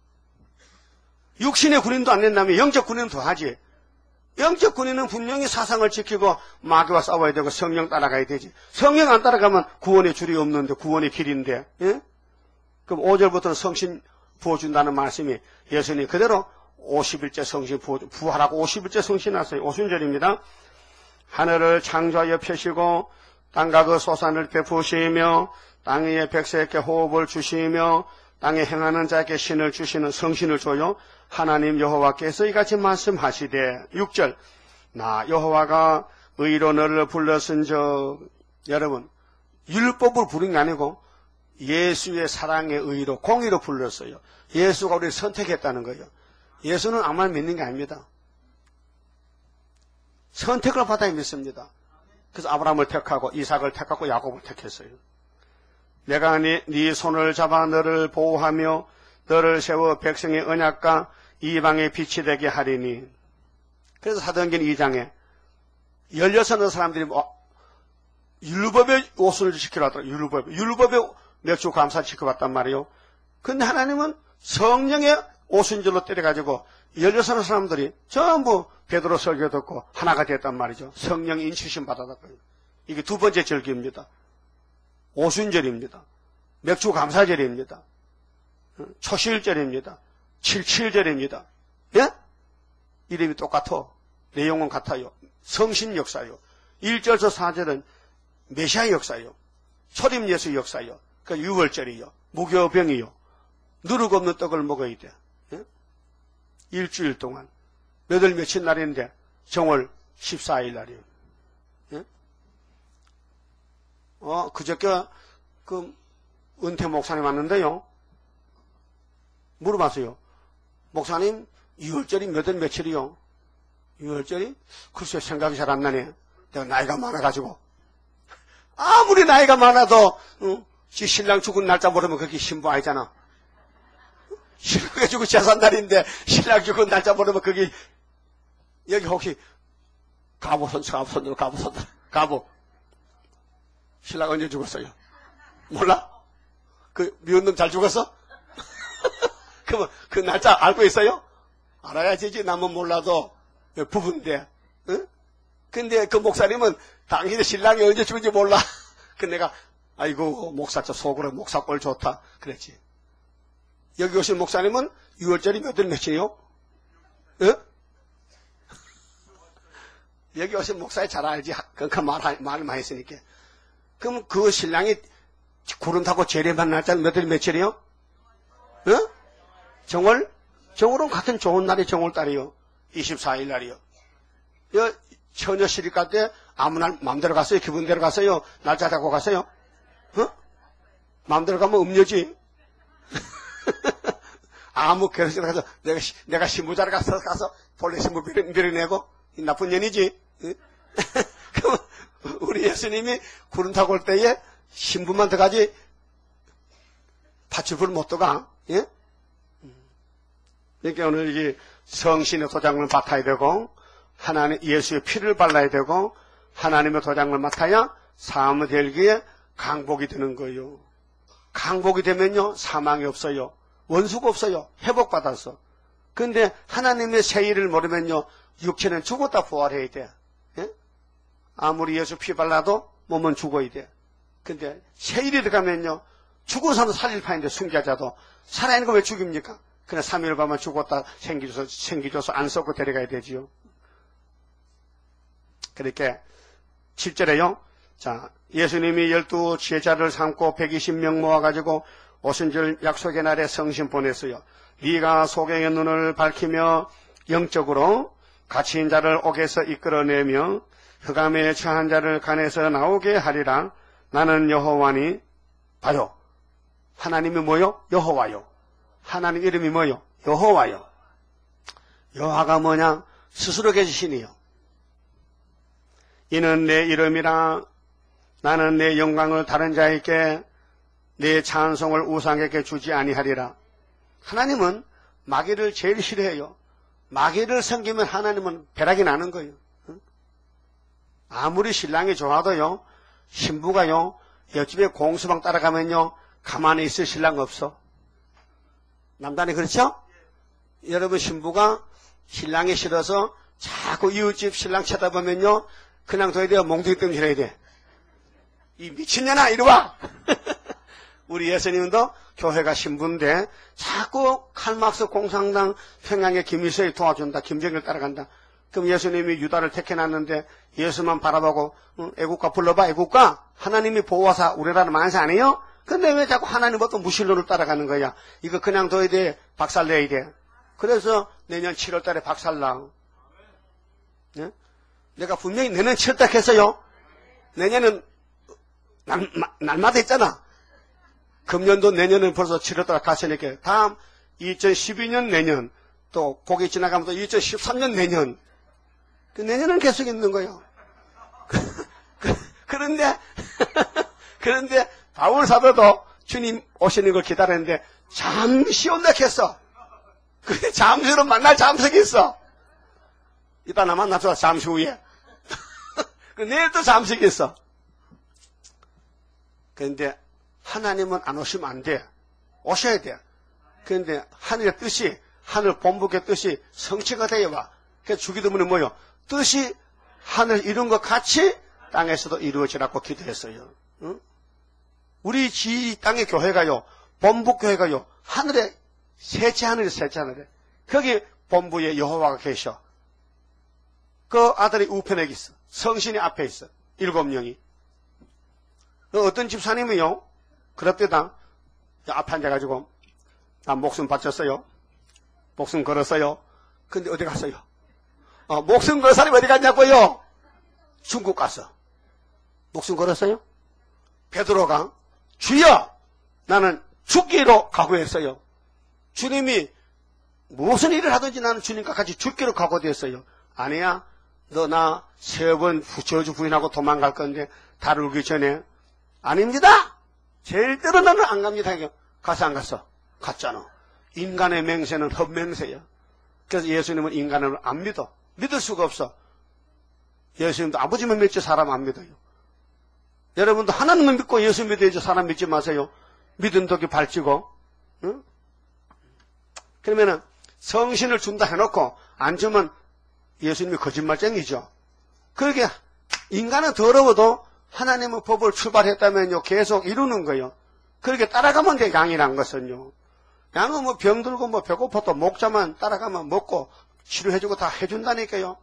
육신의 군인도 안 낸다면 영적 군인은 더 하지. 영적 군인은 분명히 사상을 지키고 마귀와 싸워야 되고 성령 따라가야 되지. 성령 안 따라가면 구원의 줄이 없는데 구원의 길인데. 예? 그럼 오 절부터는 성신 부어준다는 말씀이 예수님이 그대로 오십 일째 성신 부어, 부활하고 오십 일째 성신하세요. 오순절입니다. 하늘을 창조하여 펴시고 땅과 그 소산을 베푸시며 땅 위에 백성에게 호흡을 주시며 땅에 행하는 자에게 신을 주시는 성신을 줘요. 하나님 여호와께서 이같이 말씀하시되 육 절 나 여호와가 의로 너를 불렀은즉 여러분 율법을 부른 게 아니고 예수의 사랑의 의로 공의로 불렀어요. 예수가 우리를 선택했다는 거예요. 예수는 아무나 믿는 게 아닙니다. 선택을 받아야 믿습니다. 그래서 아브라함을 택하고 이삭을 택하고 야곱을 택했어요. 내가 네, 네 손을 잡아 너를 보호하며 너를 세워 백성의 언약과 이방의 빛이 되게 하리니. 그래서 사도행전 이 장에 열여섯 사람들이 뭐 율법의 옷을 지키러 왔더라. 율법, 율법의 맥주 감사 지켜봤단 말이에요. 근데 하나님은 성령의 오순절로 때려가지고 열여섯 사람들이 전부 베드로 설교 듣고 하나가 됐단 말이죠. 성령 인치심 받았다고요. 이게 두 번째 절기입니다. 오순절입니다. 맥주 감사절입니다. 초실절입니다. 칠칠절입니다. 예? 이름이 똑같아. 내용은 같아요. 성신 역사요. 일 절에서 사 절은 메시아 역사요. 초림 예수 역사요. 그러니까 유월절이요. 무교병이요. 누룩 없는 떡을 먹어야 돼. 예? 일주일 동안. 몇월 며칠 날인데 정월 십사 일 날이요. 예? 어, 그저께 그 은퇴 목사님 왔는데요. 물어봤어요. 목사님 유월절이 몇월 며칠이요? 유월절이? 글쎄 생각이 잘 안 나네. 내가 나이가 많아가지고. 아무리 나이가 많아도 응? 지 신랑 죽은 날짜 모르면 그게 신부 아니잖아. 신랑이 죽은 제삿날인데 신랑 죽은 날짜 모르면 그게 여기 혹시 가보 손, 가보 손으로 가보 손, 가보. 신랑 언제 죽었어요? 몰라? 그 미운 놈 잘 죽었어? 그러면 그 날짜 알고 있어요? 알아야지. 나면 몰라도 부부인데. 응? 근데 그 목사님은 당신의 신랑이 언제 죽은지 몰라. 그 내가 아이고 목사 저 속으로 목사 꼴 좋다 그랬지. 여기 오신 목사님은 유월절이 몇월 며칠이요? 응? 여기 오신 목사님 잘 알지. 그러니까 말, 말을 많이 했으니까. 그럼 그 신랑이 구름 타고 재림한 날짜는 몇월 며칠이요? 응? 정월? 정월은 같은 좋은 날이 정월달이요. 이십사 일 날이요. 여, 처녀 시집갈 때 아무 날 마음대로 갔어요? 기분대로 갔어요? 날짜 잡고 갔어요? 어? 마음대로 가면 음료지. 아무 결혼식 가서 내가, 내가 신부자를 가서, 가서 본래 신부 밀어내고 나쁜 년이지. 그럼 우리 예수님이 구름 타고 올 때에 신부만 들어가지 파출부를 못 들어가. 예? 그러니까 오늘 이게 성신의 도장을 맡아야 되고 하나님 예수의 피를 발라야 되고 하나님의 도장을 맡아야 사함의 델기에 강복이 되는 거예요. 강복이 되면요 사망이 없어요. 원수가 없어요. 회복받았어. 그런데 하나님의 세일을 모르면요 육체는 죽었다 부활해야 돼. 예? 아무리 예수 피 발라도 몸은 죽어야 돼. 근데 세일이 들어가면요 죽은 사람도 살릴 판인데 순교자도 살아있는 거 왜 죽입니까? 그냥 삼 일 밤에 죽었다 생기줘서, 생기줘서 안 썩고 데려가야 되지요. 그렇게 칠 절에요. 자, 예수님이 열두 제자를 삼고 백이십 명 모아가지고 오순절 약속의 날에 성신 보냈어요. 네가 소경의 눈을 밝히며 영적으로 갇힌 자를 옥에서 이끌어내며 흑암에 처한 자를 간에서 나오게 하리라. 나는 여호와니. 봐요. 하나님이 뭐요? 여호와요. 하나님 이름이 뭐요? 여호와요. 여호와가 뭐냐? 스스로 계시니요. 이는 내 이름이라. 나는 내 영광을 다른 자에게 내 찬송을 우상에게 주지 아니하리라. 하나님은 마귀를 제일 싫어해요. 마귀를 섬기면 하나님은 벼락이 나는 거예요. 아무리 신랑이 좋아도요, 신부가요, 옆집에 공수방 따라가면요, 가만히 있을 신랑 없어. 남단이 그렇죠? 여러분 신부가 신랑이 싫어서 자꾸 이웃집 신랑 쳐다보면요, 그냥 둬야 돼요? 몽둥이 때문에 해야 돼? 이 미친년아, 이리 와! 우리 예수님도 교회가 신부인데 자꾸 칼막스 공산당 평양의 김일성이 도와준다. 김정일 따라간다. 그럼 예수님이 유다를 택해놨는데 예수만 바라보고 응, 애국가 불러봐 애국가 하나님이 보호하사 우리나라 만세 아니에요? 근데 왜 자꾸 하나님 어떤 무신론을 따라가는 거야? 이거 그냥 둬야 돼? 박살내야 돼? 그래서 내년 칠월 달에 박살나. 네? 내가 분명히 내년 칠월 달 했어요. 내년은 날, 날마다 했잖아. 금년도 내년은 벌써 칠월 달 갔으니까 다음 이천십이 년 내년 또 거기 지나가면 또 이천십삼 년 내년 그 내년은 계속 있는 거예요. 그런데 그런데 바울 사도도 주님 오시는 걸 기다렸는데 잠시 온다 했어. 근데 잠시로 만날 잠석이 있어. 이따 나 만나서 잠시 후에. 내일 또 잠석이 있어. 그런데 하나님은 안 오시면 안 돼. 오셔야 돼. 그런데 하늘의 뜻이 하늘 본국의 뜻이 성취가 되어 와. 그래서 주기도문은 뭐요? 뜻이 하늘 이룬 것 같이 땅에서도 이루어지라고 기도했어요. 응? 우리 지 땅의 교회가요, 본부교회가요, 하늘에, 셋째 하늘에, 셋째 하늘에. 거기 본부에 여호와가 계셔. 그 아들이 우편에 있어. 성신이 앞에 있어. 일곱 명이. 어떤 집사님이요, 그럽디다. 앞에 앉아가지고, 나 목숨 바쳤어요. 목숨 걸었어요. 근데 어디 갔어요? 어, 목숨 걸 사람이 어디 갔냐고요? 중국 갔어. 목숨 걸었어요? 베드로가 주여 나는 죽기로 각오했어요. 주님이 무슨 일을 하든지 나는 주님과 같이 죽기로 각오되었어요. 아니야 너 나 세 번 저주 부인하고 도망갈 건데 다루기 전에 아닙니다. 절대로 나는 안 갑니다. 가서 안 갔어? 갔잖아. 인간의 맹세는 헛맹세야. 그래서 예수님은 인간을 안 믿어. 믿을 수가 없어. 예수님도 아버지만 믿지 사람 안 믿어요. 여러분도 하나님만 믿고 예수 믿어야지 사람 믿지 마세요. 믿은 덕이 발찌고. 응? 그러면은 성신을 준다 해놓고 안 주면 예수님이 거짓말쟁이죠. 그러게 인간은 더러워도 하나님은 법을 출발했다면요 계속 이루는 거예요. 그렇게 따라가면 돼. 양이란 것은요. 양은 뭐 병들고 뭐 배고파도 목자만 따라가면 먹고 치료해주고 다 해준다니까요.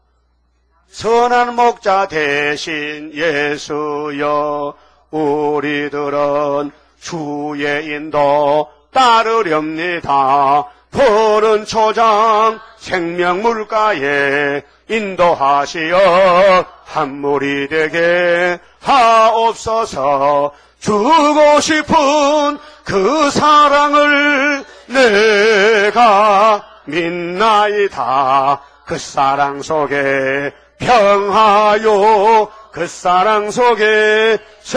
선한 목자 대신 예수여 우리들은 주의 인도 따르렵니다. 푸른 초장 생명물가에 인도하시어 한 물이 되게 하옵소서. 주고 싶은 그 사랑을 내가 믿나이다. 그 사랑 속에 평하요 그 사랑 속에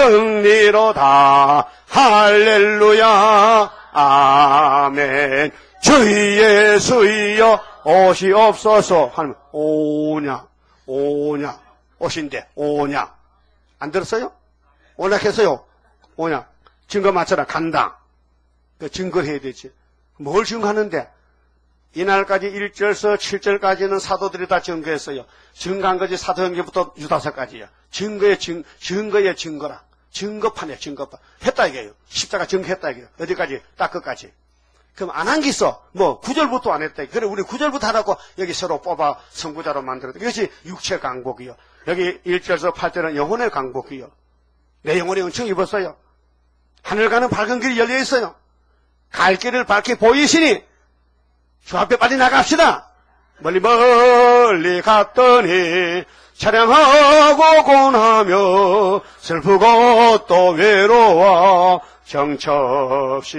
승리로다. 할렐루야 아멘. 주 예수여 오시옵소서 하면 오냐 오냐 오신대 오냐 안 들었어요? 오냐 했어요. 오냐 증거 맞춰라 간다. 그 증거를 해야 되지. 뭘 증거하는데? 이날까지 일 절서 칠 절까지는 사도들이 다 증거했어요. 증거한 것이 사도행전부터 유다서까지요. 증거의 증, 증거의 증거라. 증거판이야, 증거판. 했다 이게요. 십자가 증거했다 이게요. 어디까지? 딱 끝까지. 그럼 안 한 게 있어. 뭐, 구절부터 안 했다. 그래, 우리 구절부터 하라고 여기 서로 뽑아 선구자로 만들었다. 이것이 육체 강복이요. 여기 일 절서 팔 절은 영혼의 강복이요. 내 영혼에 은총 입었어요. 하늘 가는 밝은 길이 열려 있어요. 갈 길을 밝게 보이시니 주 앞에 빨리 나갑시다. 멀리 멀리 갔더니 차량하고 고나며 슬프고 또 외로워 정처없이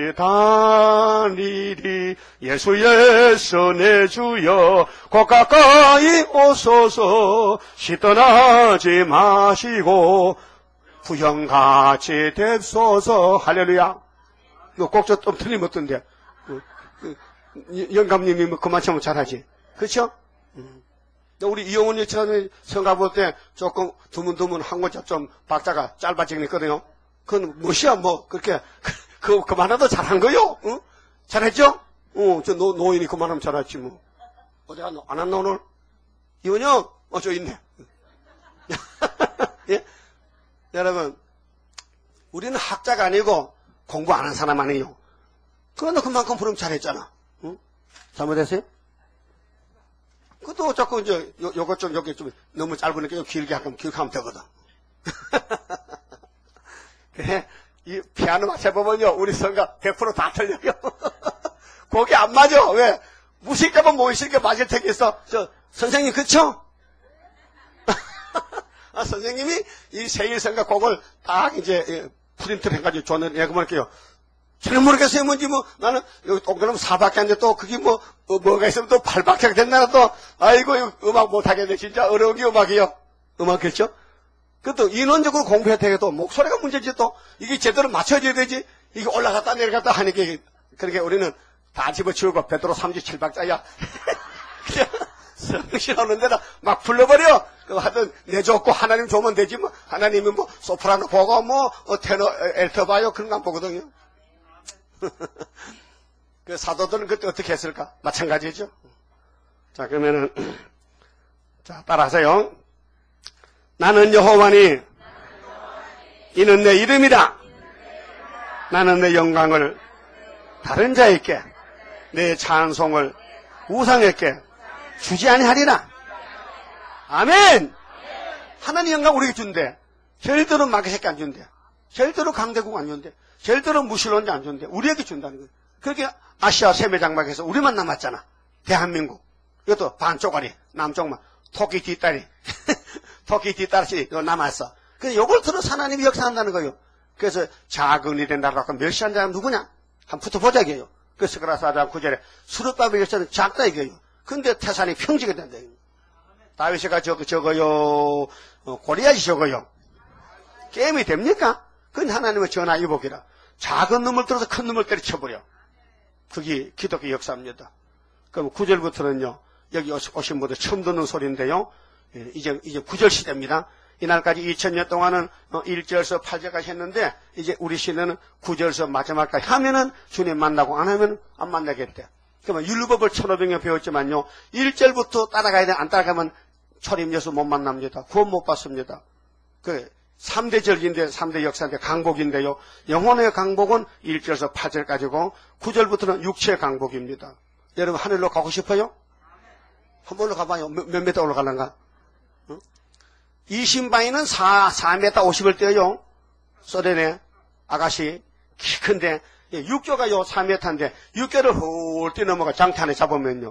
다니리. 예수 예수 내 주여 곧 가까이 오소서. 시떠나지 마시고 부형같이 됩소서. 할렐루야. 이거 꼭저 좀 틀리면 어떤데? 영감님이 뭐 그만치면 잘하지. 그렇죠? 음. 우리 이용훈 여차장님 성가 볼 때 조금 드문드문 한 글자 좀 박자가 짧아지긴 했거든요. 그건 무엇이야 뭐 그렇게 그 그만해도 잘한 거요. 응? 잘했죠? 어, 저 노, 노인이 그만하면 잘했지 뭐. 어디 안, 안 왔나 오늘? 이원영? 어, 저 있네. 예? 여러분, 우리는 학자가 아니고 공부 안 한 사람 아니에요. 그건 너 그만큼 부름 잘했잖아. 응? 잘못했어요? 그것도 자꾸 이제, 요, 요것 좀, 여기 좀 너무 짧으니까 길게 하면, 길게 하면 되거든. 그래, 이 피아노 맞춰보면요, 우리 성가 백 퍼센트 다 틀려요. 거기 안 맞아. 왜? 무식가만 모이시니까 맞을 테겠어. 저, 선생님, 그쵸? 아, 선생님이 이 세일성가 곡을 딱 이제, 프린트를 해가지고 줬는데, 내가 그럴게요. 저는 모르겠어요. 뭔지 뭐, 나는, 여기 동그라면 사밖에 안 돼. 또, 그게 뭐, 어, 뭐가 있으면 또 팔밖에 안 된다. 또, 아이고, 이거 음악 못하겠네. 진짜 어려운 게 음악이요. 음악, 그렇죠? 그것도 인원적으로 공부해야 되겠도 목소리가 문제지 또. 이게 제대로 맞춰져야 되지. 이게 올라갔다 내려갔다 하니까, 그렇게 우리는 다 집어치우고, 베드로 삼 주 칠 박자야. 그냥, 성실하는 데다 막 불러버려. 그 하여튼, 내줬고, 하나님 좋으면 되지 뭐. 하나님이 뭐, 소프라노 보고, 뭐, 어, 테너, 엘터 봐요. 그런 거 안 보거든요. 그 사도들은 그때 어떻게 했을까? 마찬가지죠. 자, 그러면은, 자, 따라하세요. 나는 여호와니, 이는 내 이름이다. 나는 내 영광을 다른 자에게, 내 찬송을 우상에게 주지 아니하리라. 아멘! 하나님 영광 우리에게 준대. 절대로 마귀새끼 안 준대. 절대로 강대국 안 준대. 절대로 무신론자 안 준대. 우리에게 준다는 거예요. 그렇게 아시아 세계장막에서 우리만 남았잖아. 대한민국. 이것도 반쪽아리, 남쪽만. 토끼 뒷다리. 토끼 뒷다리 남았어. 그래서 요걸 들어서 하나님이 역사한다는 거예요. 그래서 작은 일의 나라가 멸시한 자는 누구냐? 한번 붙어보자 이게요. 그래서 스가랴서 구 절에 수르바벨 역사는 작다 이게요. 근데 태산이 평지가 된다. 다윗이가 저거, 저거요. 어, 고리앗이 저거요. 게임이 됩니까? 그건 하나님의 전화 이복이라. 작은 놈을 들어서 큰 놈을 때려쳐버려. 그게 기독교 역사입니다. 그럼 구 절부터는요, 여기 오신 분들 처음 듣는 소리인데요, 이제, 이제 구 절 시대입니다. 이날까지 이천 년 동안은 일 절서 팔 절까지 했는데, 이제 우리 시대는 구 절서 마지막까지 하면은 주님 만나고 안 하면 안 만나겠대. 그러면 율법을 천오백 년 배웠지만요, 일 절부터 따라가야 돼. 안 따라가면 초림 예수 못 만납니다. 구원 못 받습니다. 그, 삼 대 절기인데, 삼 대 역사인데, 강복인데요. 영혼의 강복은 일 절에서 팔 절까지고, 구 절부터는 육체의 강복입니다. 여러분, 하늘로 가고 싶어요? 한 번로 가봐요. 몇, 몇 미터 올라가려는가? 어? 이신바이는 사, 사 미터 오십을 뛰어요. 소련의 아가씨, 키 큰데, 육교가요, 사 미터인데, 육교를 홀 뛰어넘어가 장태 안에 잡으면요.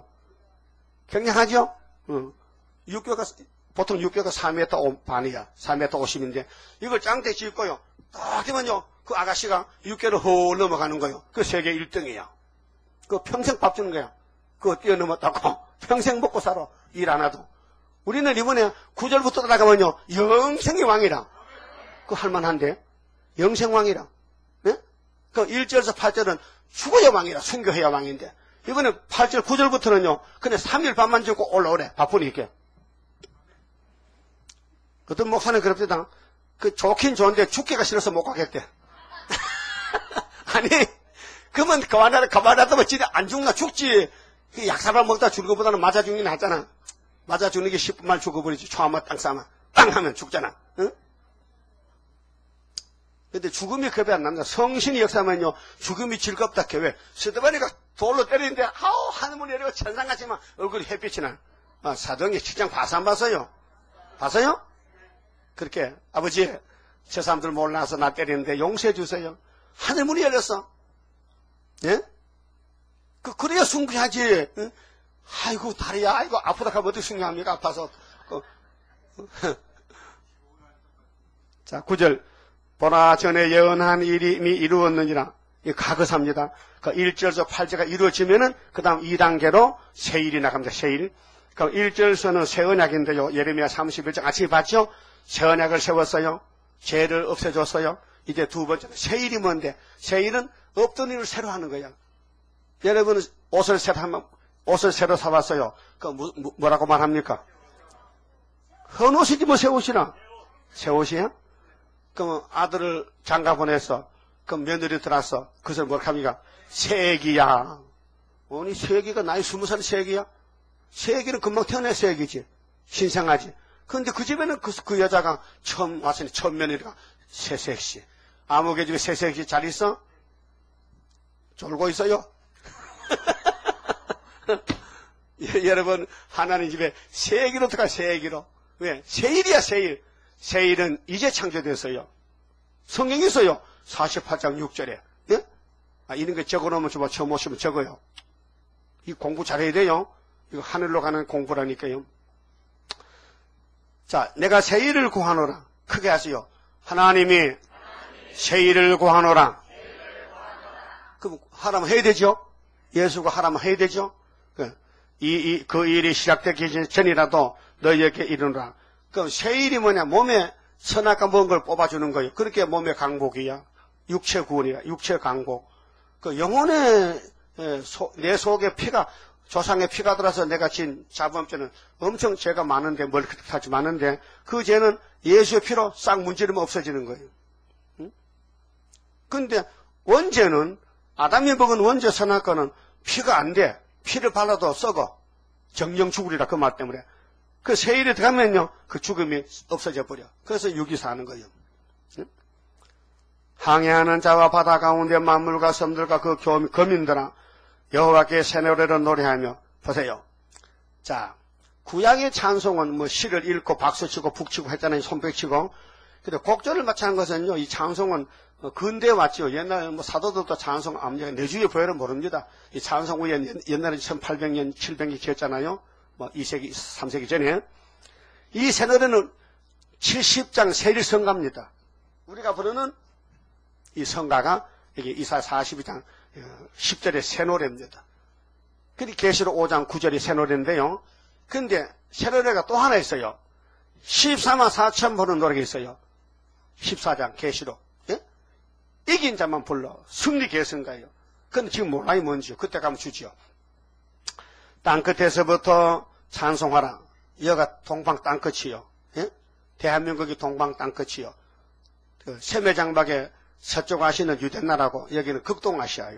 굉장하죠? 어. 육교가, 보통 육교가 사 미터 반이야. 사 미터 오십인데, 이걸 짱대 짚고요. 딱 하면요, 그 아가씨가 육교를 홀 넘어가는 거예요. 그 세계 일 등이야. 그 평생 밥 주는 거야. 그거 뛰어넘었다고. 평생 먹고 살아. 일 안 하도. 우리는 이번에 구 절부터 따라가면요, 영생의 왕이라. 그거 할만한데? 영생왕이라. 네? 그 일 절에서 팔 절은 죽어야 왕이라. 순교해야 왕인데. 이번에 팔 절, 구 절부터는요, 그냥 삼 일 반만 주고 올라오래. 바쁘니까. 어떤 목사는 그럽니다. 그 좋긴 좋은데 죽기가 싫어서 못 가겠대. 아니, 그러면 그만하라, 그만하다면 진짜 안 죽나 죽지. 그 약사발 먹다 죽는 것보다는 맞아 죽는 게 낫잖아. 맞아 죽는 게 십 분만 죽어버리지. 초하면 땅 싸면. 땅 하면 죽잖아. 응? 근데 죽음이 겁이 안 납니다. 성신이 역사하면요, 죽음이 즐겁다. 왜? 스테반이가 돌로 때리는데, 아우, 하늘문 내리고 천상같지만 얼굴이 햇빛이 나. 아, 사도행전 칠 장 봐서 안 봤어요? 봤어요? 그렇게, 아버지, 저 사람들 몰라서 나 때리는데 용서해 주세요. 하늘문이 열렸어. 예? 그, 그래야 순교하지. 응? 아이고, 다리야. 아이고, 아프다 하면 어떻게 순교합니까? 아파서. 그, 자, 구 절. 보라, 전에 예언한 일이 이미 이루었느니라. 이 가거사입니다. 그 일 절에서 팔 절가 이루어지면은, 그 다음 이 단계로 세일이 나갑니다. 세일. 그 일 절서는 새 언약인데요. 예레미야 삼십일 장 아침에 봤죠? 새 언약을 세웠어요. 죄를 없애줬어요. 이제 두 번째는 세일이 뭔데? 세일은 없던 일을 새로 하는 거야. 여러분, 옷을 새로 하면, 옷을 새로 사왔어요. 그, 뭐, 뭐라고 말합니까? 헌 옷이지 뭐 새 옷이나. 새 옷이야? 그럼 아들을 장가 보냈어. 그럼 며느리 들어왔어. 그것을 뭐라 합니까? 새기야. 아니, 새기가 나이 스무 살 새기야? 새기는 금방 태어난 새기지. 신생하지. 그런데 그 집에는 그, 그 여자가 처음 왔으니 첫 며느리가 새색시. 아무개 집에 새색시 잘 있어? 졸고 있어요. 예, 여러분, 하나님 집에 세기로 들어가, 세기로. 왜? 세일이야, 세일. 세일은 이제 창조됐어요. 성경에 있어요. 사십팔 장 육 절에. 예? 아, 이런 거 적어 놓으면 좀 처음 오시면 적어요. 이 공부 잘해야 돼요. 이거 하늘로 가는 공부라니까요. 자, 내가 세일을 구하노라. 크게 하세요. 하나님이, 하나님이 세일을 구하노라. 그럼 하라면 해야 되죠? 예수가 하라면 해야 되죠? 그, 이, 이, 그 일이 시작되기 전이라도 너희에게 이르노라. 그럼 세일이 뭐냐? 몸에 선악과 먼 걸 뽑아주는 거예요. 그렇게 몸의 강복이야. 육체 구원이야. 육체 강복. 그 영혼의, 내 속에 피가, 조상의 피가 들어서 내가 진 자범죄는 엄청 죄가 많은데, 뭘 그렇게 하지 많은데, 그 죄는 예수의 피로 싹 문지르면 없어지는 거예요. 응? 근데 원죄는, 아담이 먹은 원죄 선악과는 피가 안 돼. 피를 발라도 썩어. 정령 죽으리라 그 말 때문에. 그 세일에 들어가면요, 그 죽음이 없어져 버려. 그래서 육이 사는 거예요. 응? 항해하는 자와 바다 가운데 만물과 섬들과 그 거민들아, 여호와께 새 노래를 노래하며. 보세요. 자, 구약의 찬송은 뭐 시를 읽고 박수치고 북치고 했잖아요. 손뼉치고. 근데 곡절을 마치는 것은요, 이 찬송은 근대에 왔죠. 옛날 뭐 사도들도 찬송 암자 내주의 보혈은 모릅니다. 이 찬송 후에 옛날에 천팔백 년, 칠백 년 지었잖아요. 뭐 이 세기, 삼 세기 전에. 이 새 노래는 칠십 장 세일 성가입니다. 우리가 부르는 이 성가가 이게 이사 사십이 장 십 절의 새 노래입니다. 그리고 계시록 오 장 구 절이 새 노래인데요. 근데 새 노래가 또 하나 있어요. 십사만 사천 부르는 노래가 있어요. 십사 장 계시록. 예? 이긴 자만 불러. 승리 계승가요. 근데 지금 몰라요, 뭔지요. 그때 가면 주지요. 땅끝에서부터 찬송하라. 여가 동방 땅끝이요. 예? 대한민국이 동방 땅끝이요. 그 세매장박에 서쪽 아시는 유대나라고, 여기는 극동아시아요.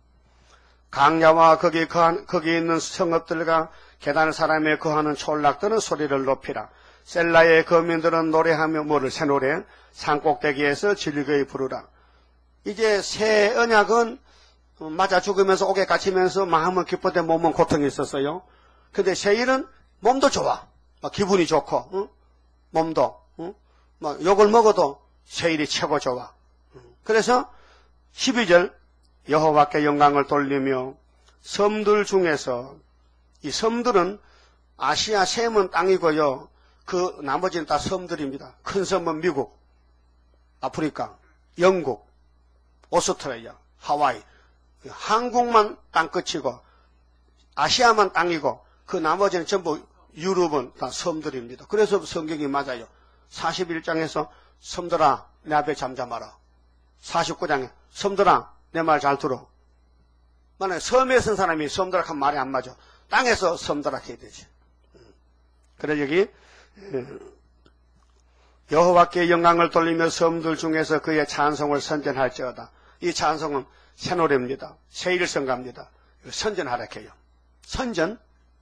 강야와 거기 거한, 거기 있는 성읍들과 계단 사람의 거하는 촌락들은 소리를 높이라. 셀라의 거민들은 노래하며 뭐를 새 노래, 산꼭대기에서 즐거이 부르라. 이제 새 언약은 맞아 죽으면서 옥에 갇히면서 마음은 기쁘되 몸은 고통이 있었어요. 근데 세일은 몸도 좋아. 막 기분이 좋고, 응? 몸도, 응? 막 욕을 먹어도 세일이 최고 좋아. 그래서 십이 절, 여호와께 영광을 돌리며 섬들 중에서, 이 섬들은 아시아 셈은 땅이고요. 그 나머지는 다 섬들입니다. 큰 섬은 미국, 아프리카, 영국, 오스트레일리아, 하와이. 한국만 땅끝이고 아시아만 땅이고 그 나머지는 전부 유럽은 다 섬들입니다. 그래서 성경이 맞아요. 사십일 장에서 섬들아 내 앞에 잠잠하라. 사십구 장에 섬들아 내 말 잘 들어. 만약에 섬에 선 사람이 섬들아 하면 말이 안 맞아. 땅에서 섬들아 해야 되지. 그래 여기 여호와께 영광을 돌리며 섬들 중에서 그의 찬송을 선전할지어다. 이 찬송은 새 노래입니다. 세일 성가입니다. 선전하라 해요. 선전.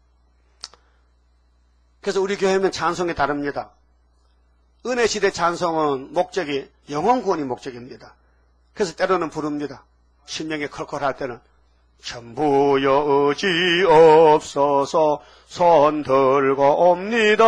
그래서 우리 교회는 찬송이 다릅니다. 은혜시대 찬송은 목적이 영혼 구원이 목적입니다. 그래서 때로는 부릅니다. 심령이 컬컬할 때는 전부 여지없어서 손 들고 옵니다.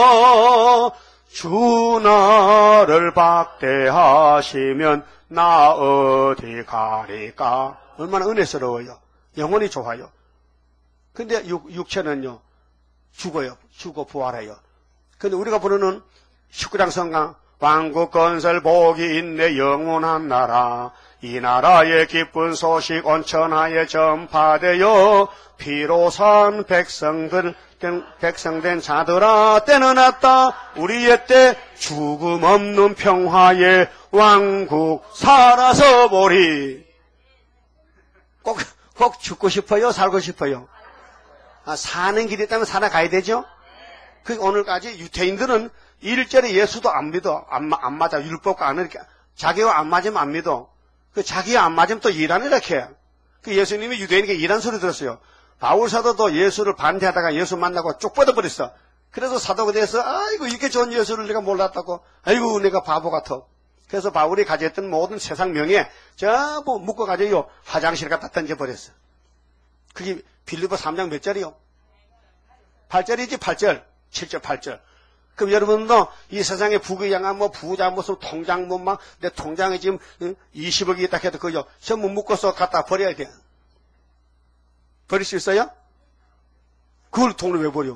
주 나를 박대하시면 나 어디 가리까. 얼마나 은혜스러워요. 영혼이 좋아요. 근데 육, 육체는요 죽어요. 죽어 부활해요. 근데 우리가 부르는 십구 장 성강, 왕국 건설 복이 있네 영원한 나라, 이 나라의 기쁜 소식 온 천하에 전파되어 피로 산 백성들 백성된 자들아 때는 왔다. 우리의 때 죽음 없는 평화의 왕국 살아서 보리. 꼭, 꼭 죽고 싶어요? 살고 싶어요? 아, 사는 길이 있다면 살아가야 되죠? 그 오늘까지 유태인들은 일 절에 예수도 안 믿어. 안, 안 맞아. 율법과 안 이렇게. 자기와 안 맞으면 안 믿어. 그 자기와 안 맞으면 또 일하는 이렇게 해. 그 예수님이 유대인에게 일한 소리 들었어요. 바울 사도도 예수를 반대하다가 예수 만나고 쭉 뻗어버렸어. 그래서 사도가 돼서 아이고 이렇게 좋은 예수를 내가 몰랐다고. 아이고 내가 바보 같아. 그래서 바울이 가졌던 모든 세상 명예 전부 묶어가지고 화장실 갖다 던져버렸어. 그게 빌립보 삼 장 몇 절이요? 팔 절이지, 팔 절. 칠 절, 팔 절. 그럼 여러분도 이 세상에 부귀양한 뭐 부자 무슨 통장 뭐 막 내 통장에 지금 이십억이 있다 해도 그죠? 전부 묶어서 갖다 버려야 돼. 버릴 수 있어요? 그걸 돈을 왜 버려?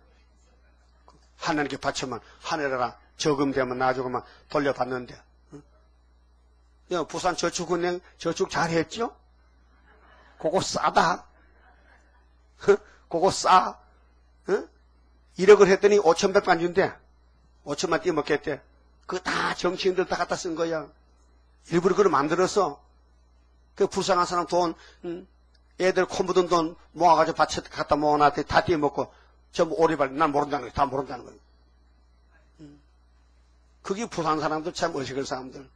하나님께 바쳐만 하늘에라 저금되면 나중에만 돌려받는데. 응? 부산 저축은행 저축 잘했죠? 그거 싸다. 그거 싸. 응? 일억을 했더니 오천백만 준대. 오천만 띄먹겠대. 그거 다 정치인들 다 갖다 쓴 거야. 일부러 그걸 만들었어. 그 불쌍한 사람 돈, 응? 애들 코 묻은 돈 모아가지고 밭에 갖다 모아놨더니 다 띄먹고 전부 오리발, 난 모른다는 거야. 다 모른다는 거야. 응? 그게 부산 사람들 참 어식을 사람들.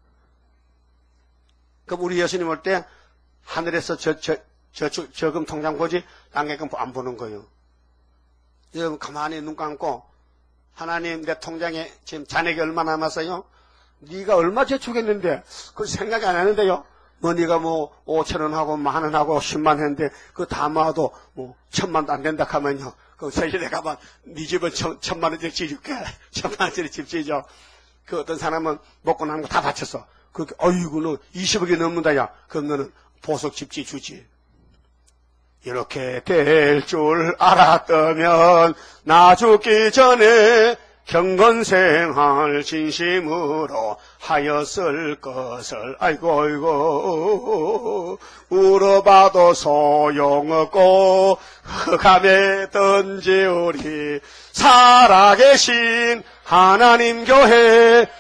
그럼 우리 예수님 올 때 하늘에서 저, 저, 저, 저, 저금 통장 보지 땅에는 안 보는 거예요. 여러분 가만히 눈 감고 하나님 내 통장에 지금 잔액이 얼마 남았어요? 네가 얼마 저축했는데 그 생각이 안 하는데요. 뭐 네가 뭐 오천 원 하고 만 원 하고 십만 했는데 그 다 모아도 뭐 천만도 안 된다 하면요. 그 세실에 가면 네 집은 천, 천만 원짜리 지줄게. 천만 원짜리 집 지죠. 그 어떤 사람은 먹고 나는 거 다 바쳤어. 그렇게 어이구 너 이십억이 넘는다 야. 그럼 너는 보석 집지 주지. 이렇게 될 줄 알았다면 나 죽기 전에 경건생활 진심으로 하였을 것을 아이고 아이고 울어봐도 소용없고 흑암에 던지우리 살아계신 하나님 교회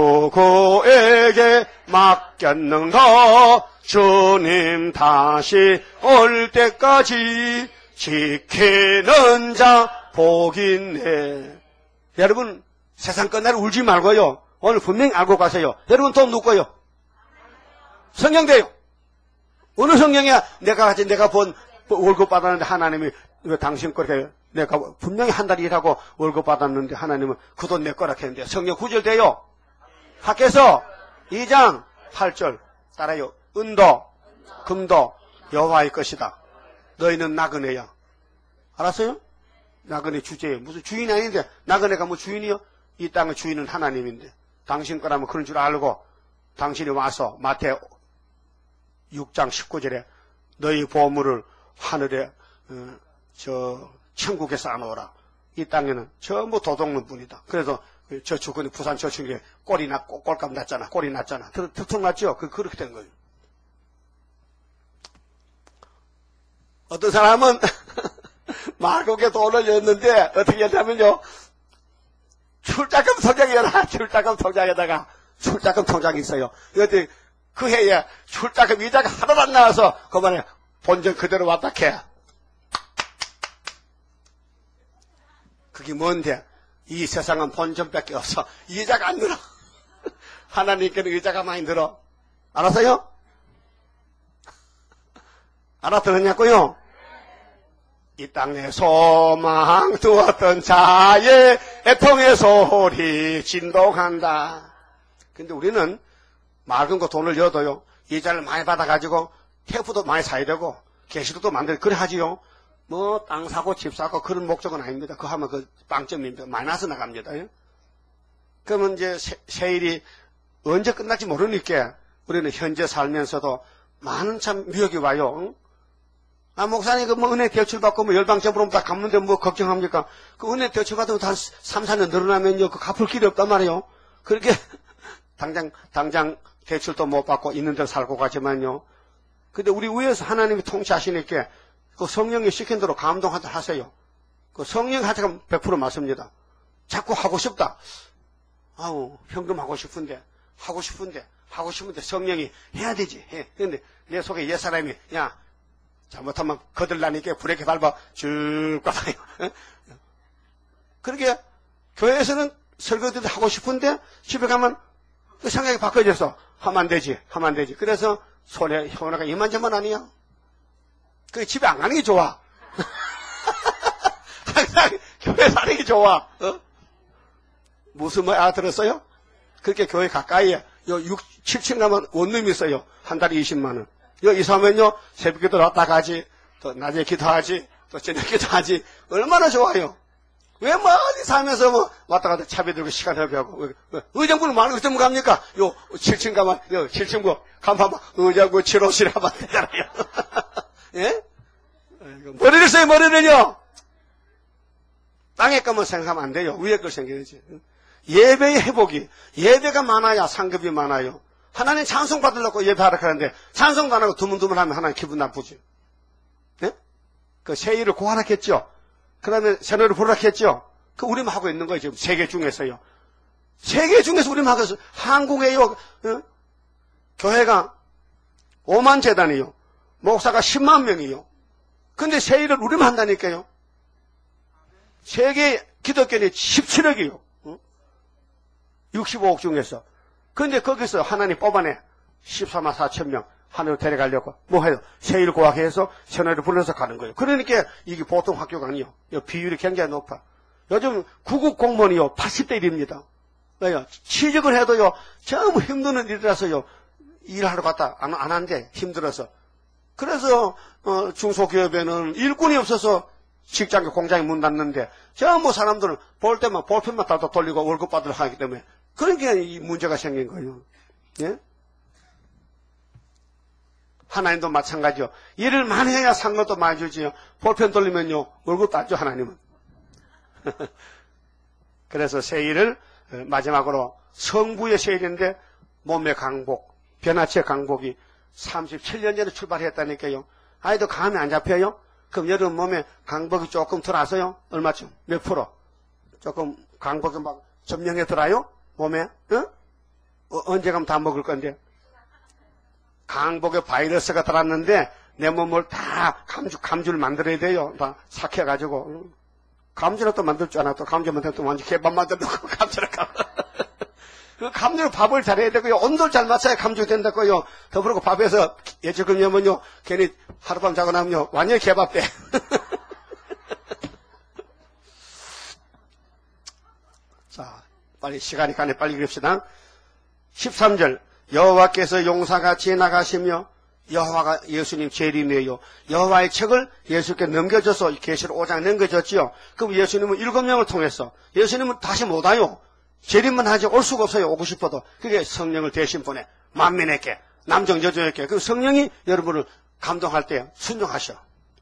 누구에게 맡겼는가 주님 다시 올 때까지 지키는 자 복이 있네. 여러분 세상 끝날 울지 말고요. 오늘 분명히 알고 가세요. 여러분 돈 누구예요? 성령돼요. 어느 성령이야? 내가 가진 내가 본 월급 받았는데 하나님이 왜 당신 거래? 내가 분명히 한 달 일하고 월급 받았는데 하나님은 그 돈 내 거라 했는데 성령 구절돼요. 학개서 이 장 팔 절 따라요. 은도 금도 여호와의 것이다. 너희는 나그네야. 알았어요? 나그네 주제예요. 무슨 주인이 아닌데 나그네가 뭐 주인이요? 이 땅의 주인은 하나님인데 당신 거라면 그런 줄 알고 당신이 와서 마태 육 장 십구 절에 너희 보물을 하늘에 어, 저 천국에 쌓아놓으라. 이 땅에는 전부 도둑놈 뿐이다. 그래서 저축은 부산 저축에 꼴이 났, 꼴값 났잖아. 꼴이 났잖아. 특통 났죠? 그, 그렇게 된 거예요. 어떤 사람은 말국에 돈을 였는데 어떻게 했냐면요. 출자금 통장이라 출자금 통장에다가 출자금 통장이 있어요. 이것도 그 해에 출자금 이자가 하나도 안 나와서 그만에 본전 그대로 왔다 캐. 그게 뭔데? 이 세상은 본전밖에 없어. 이자가 안 늘어. 하나님께는 이자가 많이 늘어. 알았어요? 알아들었냐고요? 이 땅에 소망 두었던 자의 애통의 소리 진동한다. 근데 우리는 맑은 거 돈을 여도요. 이자를 많이 받아가지고 테이프도 많이 사야 되고 게시록도 만들고 그래 하지요. 뭐 땅 사고 집 사고 그런 목적은 아닙니다. 그거 하면 그 빵점입니다. 마이너스 나갑니다. 예? 그러면 이제 세, 세일이 언제 끝날지 모르니까 우리는 현재 살면서도 많은 참 미역이 와요. 응? 아, 목사님, 그, 뭐, 은혜 대출받고, 뭐, 열방적으로 다 갚는데, 뭐, 걱정합니까? 그, 은혜 대출받으면 한 삼, 사 년 늘어나면요, 그, 갚을 길이 없단 말이에요. 그렇게, 당장, 당장, 대출도 못 받고, 있는 데 살고 가지만요. 근데 우리 위에서 하나님이 통치하시니까, 그 성령이 시킨 대로 감동하도록 하세요. 그 성령 하자가 백 퍼센트 맞습니다. 자꾸 하고 싶다. 아우, 현금 하고 싶은데, 하고 싶은데, 하고 싶은데, 성령이 해야 되지, 해. 근데, 내 속에 옛사람이, 야, 잘못하면 거들라니까 브레이크 밟아 쭉 가봐요. 그렇게 교회에서는 설거지도 하고 싶은데 집에 가면 그 생각이 바꿔져서 하면 안 되지, 하면 안 되지. 그래서 손에 효나가 이만저만 아니야. 그 집에 안 가는 게 좋아. 항상 교회 사는 게 좋아. 어? 무슨 말 알아들었어요? 그렇게 교회 가까이에 요 육, 칠 층 가면 원룸이 있어요. 한 달에 이십만 원. 요 이사하면요, 새벽 기도 왔다 가지, 또 낮에 기도하지, 또 저녁 기도하지. 얼마나 좋아요. 왜 멀리 살면서 뭐 왔다 갔다 차비 들고 시간 허비하고. 의정부는 많은 의정부 갑니까? 요 칠 층 가면, 요 칠 층부 간판만 의정부 칠 호실에 하면 되잖아요. 예? 머리를 써요, 머리를요. 땅에 것만 생각하면 안 돼요. 위에 걸 생각해야지. 예배의 회복이, 예배가 많아야 상급이 많아요. 하나님 찬송 받으려고 예배하라 하는데, 찬송도 안 하고 두문두문 하면 하나님 기분 나쁘지. 예? 그 세일을 고하라겠죠? 그 다음에 새노를 부르라겠죠? 그 우리만 하고 있는 거예요, 지금. 세계 중에서요. 세계 중에서 우리만 하고 있어요. 한국에요, 어? 교회가 오만 재단이요. 목사가 십만 명이요. 근데 세일을 우리만 한다니까요. 세계 기독교인이 십칠억이요. 어? 육십오억 중에서. 근데 거기서 하나님 뽑아내. 십사만 사천 명 하늘로 데려가려고. 뭐 해요? 세일 고학해서 새노를 불러서 가는 거예요. 그러니까 이게 보통 학교가 아니요. 비율이 굉장히 높아. 요즘 구급 공무원이요. 팔십 대 일입니다. 왜요? 취직을 해도요. 전부 힘드는 일이라서요. 일하러 갔다 안, 안 한대. 힘들어서. 그래서 어, 중소기업에는 일꾼이 없어서 직장에 공장에 문 닫는데 전부 사람들은 볼 때만 볼펜만 달다 돌리고 월급 받으러 하기 때문에 그러니까 이 문제가 생긴 거예요. 예? 하나님도 마찬가지요. 일을 많이 해야 상급도 많이 주지요. 볼펜 돌리면요 월급도 안 줘 하나님은. 그래서 세일을 마지막으로 성부의 세일인데 몸의 강복, 변화체 강복이 삼십칠 년 전에 출발했다니까요. 아이도 감이 안 잡혀요? 그럼 여러분 몸에 강복이 조금 들어와서요? 얼마쯤? 몇 프로? 조금 강복이 막 점령해 들어요? 몸에? 어? 어, 언제 가면 다 먹을 건데? 강복에 바이러스가 들어왔는데 내 몸을 다 감주, 감주를 만들어야 돼요. 다 삭혀가지고. 감주를 또 만들 줄 알아. 또 감주 만들면 또 완전 개밥 만들고 감주를 가. 그 감주로 밥을 잘해야 되고요. 온도를 잘 맞춰야 감주가 된다고요. 더불어 밥에서 예적금이면요. 괜히 하룻밤 자고 나면요. 완전히 개밥 돼. 자, 빨리 시간이 가네. 빨리 읽읍시다. 십삼 절. 여호와께서 용사같이 나가시며 여호와가 예수님 재림이에요. 여호와의 책을 예수께 넘겨줘서 계시록 오 장 넘겨줬지요. 그럼 예수님은 일곱 명을 통해서 예수님은 다시 못 와요. 재림만 하지 올 수가 없어요. 오고 싶어도. 그게 성령을 대신 보내. 만민에게 남정 여정에게. 그 성령이 여러분을 감동할 때 순종하셔.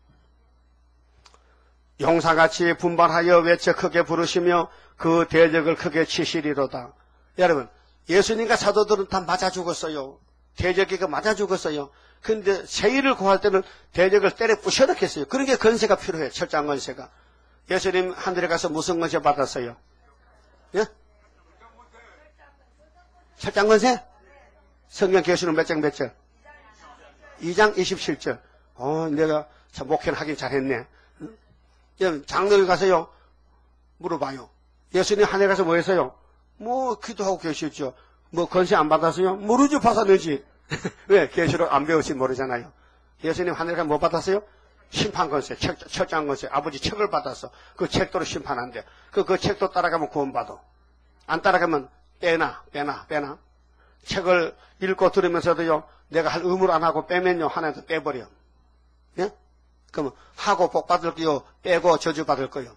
용사같이 분발하여 외쳐 크게 부르시며 그 대적을 크게 치시리로다. 여러분 예수님과 사도들은 다 맞아 죽었어요. 대적에게 맞아 죽었어요. 근데 세일을 구할 때는 대적을 때려 부셔넣겠어요. 그런 게 건세가 필요해요. 철장 건세가. 예수님 하늘에 가서 무슨 건세 받았어요? 예? 철장 건세? 성경 계시는 몇 장 몇 절? 이 장 이십칠 절. 어, 내가 참 목회는 하긴 잘했네. 장로에 가서요, 물어봐요. 예수님 하늘에 가서 뭐 했어요? 뭐, 기도하고 계시죠. 뭐, 건세 안 받았어요? 모르죠, 받았는지. 왜? 계시록 안 배우시 모르잖아요. 예수님 하늘에 가서 뭐 받았어요? 심판 건세, 책, 철장 건세. 아버지 책을 받았어. 그 책도로 심판한대. 그, 그 책도 따라가면 구원받아. 안 따라가면 빼나, 빼나, 빼나. 책을 읽고 들으면서도요, 내가 할 의무를 안 하고 빼면요, 하나님도 빼버려. 예? 그러면 하고 복 받을 거요, 빼고 저주 받을 거요.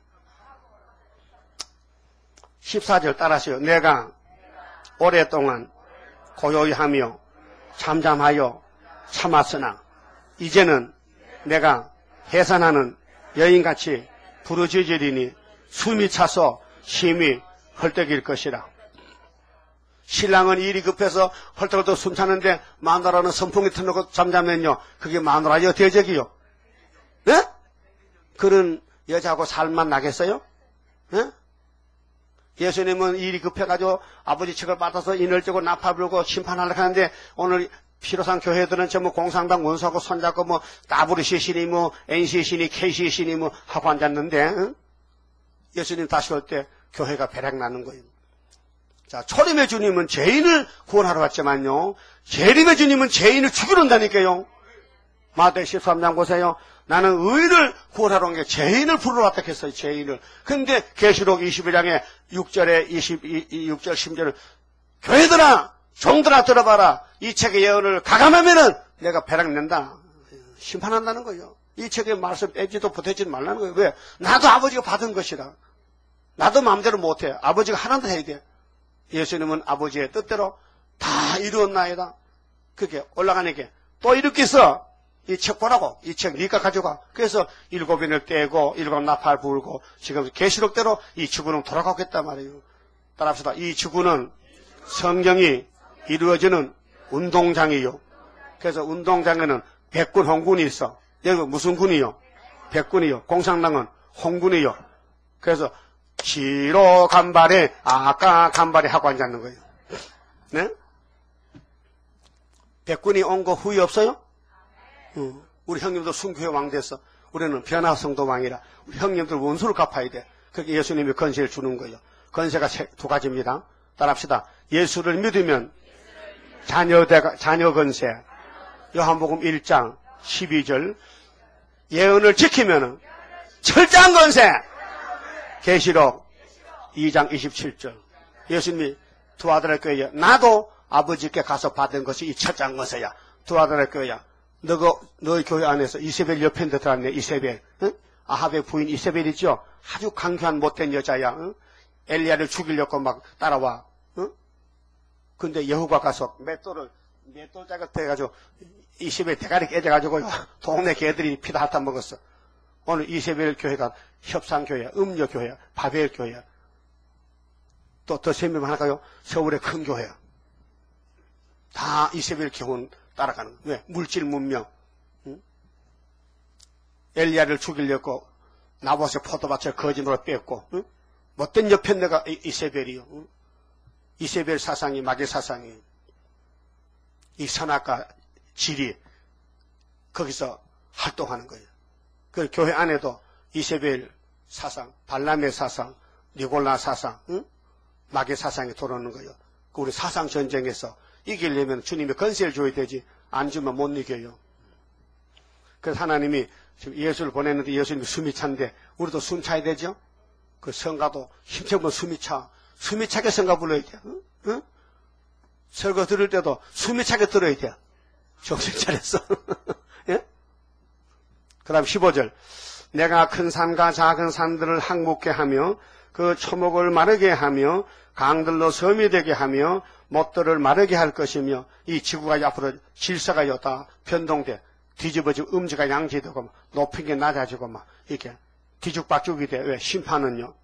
십사 절 따라하세요. 내가 오랫동안 고요히 하며 잠잠하여 참았으나 이제는 내가 해산하는 여인같이 부르짖으리니 숨이 차서 심히 헐떡일 것이라. 신랑은 일이 급해서 헐떡헐떡 숨차는데 마누라는 선풍기 틀어놓고 잠자면요, 그게 마누라요 대적이요? 네? 그런 여자하고 살만 나겠어요? 네? 예수님은 일이 급해가지고 아버지 책을 받아서 인을적으로 나팔 불고 심판하려고 하는데 오늘 피로상 교회들은 전부 공산당 원수하고 손잡고 뭐 더블유씨씨니 뭐 엔씨씨니 케이씨씨니 뭐 하고 앉았는데 응? 예수님 다시 올 때 교회가 배락 나는 거예요. 자, 초림의 주님은 죄인을 구원하러 왔지만요, 재림의 주님은 죄인을 죽이러 온다니까요. 마태복음 십삼 장 보세요. 나는 의인을 구원하러 온 게 죄인을 부르러 왔다 했어요. 죄인을. 근데 계시록 이십일 장에 육 절에 이십육 절 십 절은 교회들아 종들아 들어봐라. 이 책의 예언을 가감하면은 내가 배락 낸다. 심판한다는 거예요. 이 책의 말씀 빼지도 보태지도 말라는 거예요. 왜? 나도 아버지가 받은 것이라. 나도 마음대로 못해. 아버지가 하나도 해야 돼. 예수님은 아버지의 뜻대로 다 이루었나이다. 그게 올라가니까 또 이렇게 써. 이 책 보라고. 이 책 네가 가져가. 그래서 일곱 인을 떼고 일곱 나팔 불고 지금 계시록대로 이 지구는 돌아가고 있단 말이에요. 따라합시다. 이 지구는 성경이 이루어지는 운동장이요. 그래서 운동장에는 백군 홍군이 있어. 여기 무슨 군이요? 백군이요. 공산당은 홍군이요. 그래서 시로 간발에 아까 간발에 하고 앉았는 거예요. 네? 백군이 온 거 후회 없어요? 응. 우리 형님도 순교의 왕 됐어. 우리는 변화성도 왕이라 우리 형님들 원수를 갚아야 돼. 그게 예수님이 건세를 주는 거예요. 건세가 두 가지입니다. 따라합시다. 예수를 믿으면 자녀, 대가, 자녀 건세. 요한복음 일 장 십이 절. 예언을 지키면 철저한 건세. 계시록 이 장 이십칠 절. 예수님이 두 아들의 교회에 나도 아버지께 가서 받은 것이 이 철저한 건세야. 두 아들의 교회야. 너가 너희 교회 안에서 이세벨 옆에 들어왔네. 이세벨. 응? 아합의 부인 이세벨이죠. 아주 강교한 못된 여자야. 응? 엘리야를 죽이려고 막 따라와. 응? 근데 여호가 가서 맷돌을 맷돌 자극해가지고 이세벨 대가리 깨져가지고 동네 개들이 피다 핥아 먹었어. 오늘 이세벨 교회가 협상교회야, 음녀교회야, 바벨교회야. 또 더 재미만 할까요? 서울의 큰 교회야. 다 이세벨 교훈 따라가는 거야. 왜? 물질 문명. 응? 엘리야를 죽이려고 나봇의 포도밭을 거짓으로 뺐고, 응? 못된 옆에 내가 이세벨이요. 응? 이세벨 사상이 마귀 사상이에요. 이 선악과 질이 거기서 활동하는 거예요. 그 교회 안에도 이세벨 사상, 발람의 사상, 니골라 사상, 응? 마귀 사상이 돌아오는 거예요. 그 우리 사상 전쟁에서 이기려면 주님이 건세를 줘야 되지 안 주면 못 이겨요. 그래서 하나님이 지금 예수를 보냈는데 예수님이 숨이 찬데 우리도 숨 차야 되죠? 그 성가도 힘차면 숨이 차. 숨이 차게 성가 불러야 돼. 응? 응? 설거 들을 때도 숨이 차게 들어야 돼. 정신 차렸어. 예? 그 다음 십오 절. 내가 큰 산과 작은 산들을 항목게 하며 그 초목을 마르게 하며 강들로 섬이 되게 하며 못들을 마르게 할 것이며 이 지구가 앞으로 질서가 다 변동돼 뒤집어지고 음지가 양지되고 높은 게 낮아지고 막 이렇게 뒤죽박죽이 돼. 왜? 심판은요.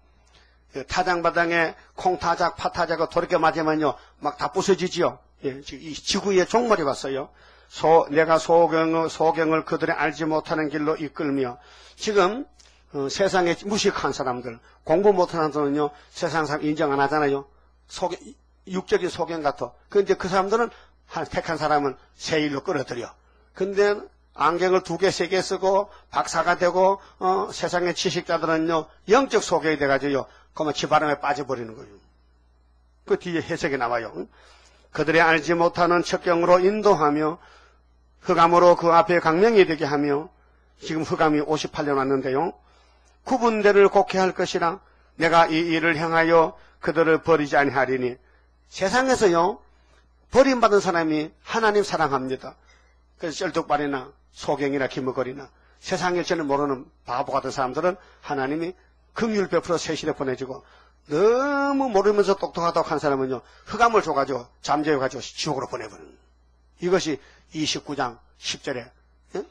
타장바닥에 콩타작 파타작을 도렇게 맞으면요 막 다 부서지지요. 예, 이 지구의 종말이 왔어요. 소, 내가 소경을, 소경을 그들이 알지 못하는 길로 이끌며 지금 어, 세상에 무식한 사람들 공부 못하는 사람은요 세상 사람 인정 안 하잖아요. 소경, 육적인 소경 같아. 그런데 그 사람들은 한 택한 사람은 새 일로 끌어들여. 근데 안경을 두 개, 세 개 쓰고 박사가 되고 어, 세상의 지식자들은요 영적 소경이 돼가지고요. 그러면 지바람에 빠져버리는 거예요. 그 뒤에 해석이 나와요. 그들이 알지 못하는 척경으로 인도하며 흑암으로 그 앞에 강명이 되게 하며 지금 흑암이 오십팔 년 왔는데요. 구분대를 곡해 할 것이라 내가 이 일을 향하여 그들을 버리지 아니하리니 세상에서요 버림받은 사람이 하나님 사랑합니다. 그래서 쩔뚝발이나 소경이나 기머거리나 세상에 전혀 모르는 바보 같은 사람들은 하나님이 긍휼 베풀어 세실에 보내주고 너무 모르면서 똑똑하다고 한 사람은요 흑암을 줘가지고 잠재워가지고 지옥으로 보내버리는 이것이 이십구 장 십 절에 예?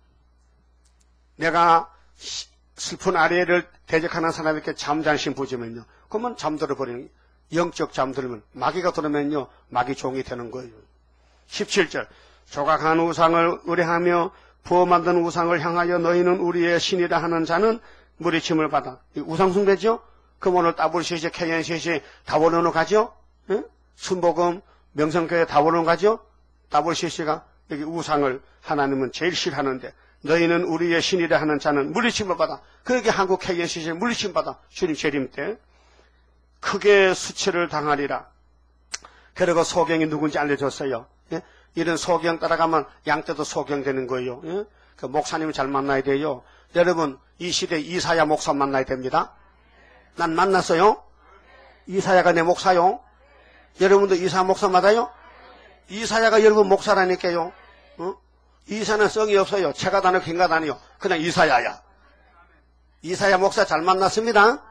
내가 슬픈 아래를 대적하는 사람에게 잠잠신 부지면요 그러면 잠들어 버리는 영적 잠들면 마귀가 들으면요 마귀 종이 되는 거예요. 십칠 절 조각한 우상을 의뢰하며 부어 만든 우상을 향하여 너희는 우리의 신이라 하는 자는 무리침을 받아. 우상 숭배죠? 그럼 오늘 따블시시 케이엔시시 다원으로 가죠? 예? 순복음 명성교회 다원으로 가죠? 따블시시가 여기 우상을 하나님은 제일 싫어하는데 너희는 우리의 신이라 하는 자는 물리침을 받아. 그렇게 한국 케이엔시시 물리침 받아. 주님 재림 때 크게 수치를 당하리라. 그리고 소경이 누군지 알려줬어요. 예? 이런 소경 따라가면 양떼도 소경 되는 거예요. 예? 그 목사님을 잘 만나야 돼요. 여러분 이 시대 이사야 목사 만나야 됩니다. 난 만났어요. 이사야가 내 목사요. 여러분도 이사야 목사 맞아요? 이사야가 여러분 목사라니까요. 어? 이사는 성이 없어요. 채가 다녀 킹가 다녀요. 그냥 이사야야. 이사야 목사 잘 만났습니다.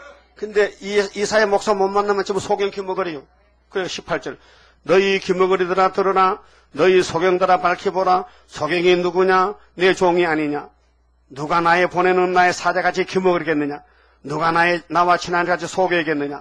근데 이, 이사야 목사 못 만나면 전부 소경 기머거리요. 그래서 십팔 절. 너희 기머거리들아 들으라. 너희 소경들아 밝혀보라. 소경이 누구냐? 내 종이 아니냐? 누가 나의 보내는 나의 사자같이 기머거리겠느냐? 누가 나의 나와 친한같이 속이겠느냐?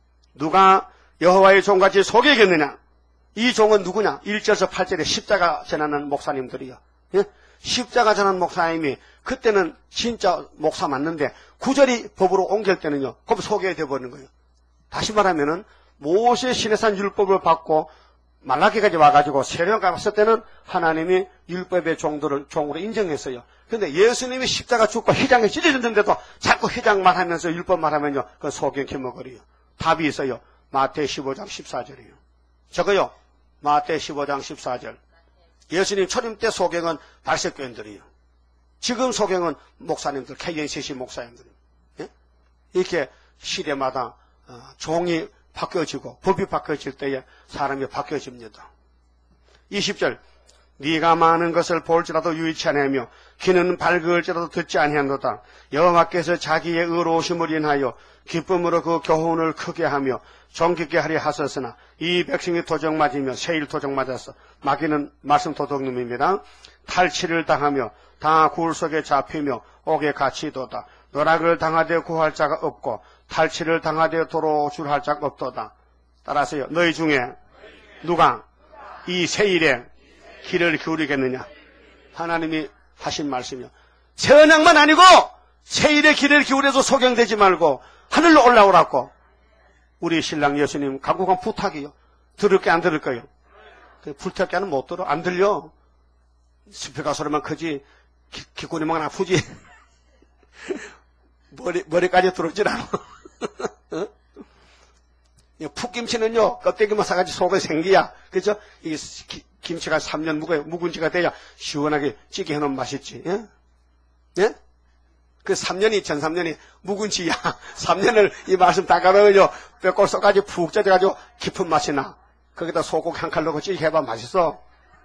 누가 여호와의 종같이 속이겠느냐? 이 종은 누구냐? 일 절에서 팔 절에 십자가 전하는 목사님들이요. 예? 십자가 전하는 목사님이 그때는 진짜 목사 맞는데 구 절이 법으로 옮길 때는요. 그럼 속여야 되어버리는 거예요. 다시 말하면은 모세 시내산 율법을 받고 말라기까지 와가지고 세례가 왔을 때는 하나님이 율법의 종들을 종으로 인정했어요. 그런데 예수님이 십자가 죽고 휘장에 찢어졌는데도 자꾸 휘장만 하면서 율법 말하면요. 그건 소경 기머거리요. 답이 있어요. 마태 십오 장 십사 절이에요. 저거요. 마태 십오 장 십사 절. 예수님 초림 때 소경은 발석교인들이에요. 지금 소경은 목사님들, 케이엔씨씨 목사님들이에요. 예? 이렇게 시대마다 어, 종이 바뀌어지고 법이 바뀌어질 때에 사람이 바뀌어집니다. 이십 절. 네가 많은 것을 볼지라도 유의치 아니하며 귀는 밝을지라도 듣지 아니하노다. 여호와께서 자기의 의로우심을 인하여 기쁨으로 그 교훈을 크게 하며 정깊게 하리 하셨으나 이 백성이 도적 맞으며 세일 도적 맞았어. 마귀는 말씀 도둑놈입니다. 탈취를 당하며 다 굴 속에 잡히며 옥에 갇히도다. 노락을 당하되 구할 자가 없고 탈취를 당하되 도로 줄할 자가 없도다. 따라서요. 너희 중에 누가 이 세일에 귀를 기울이겠느냐? 하나님이 하신 말씀이요. 세언양만 아니고 세일에 귀를 기울여서 소경되지 말고 하늘로 올라오라고. 우리 신랑 예수님 강국한 부탁이요. 들을 게 안 들을 거예요. 불태께는 못 들어. 안 들려. 스피커 소리만 크지 귓구리만 아프지. 머리, 머리까지 들어오질 않아. 어? 푹김치는요, 껍데기만 사가지고 속에 생기야. 그죠? 이게 기, 김치가 삼 년 묵어요. 묵은지가 돼야 시원하게 찌개 해놓으면 맛있지. 예? 예? 그 삼 년이, 전 삼 년이 묵은지야. 삼 년을 이 말씀 다 가려요. 뼈골 쏙까지 푹 쪄져가지고 깊은 맛이 나. 거기다 소고기 한 칼 넣고 찌개 해봐 맛있어.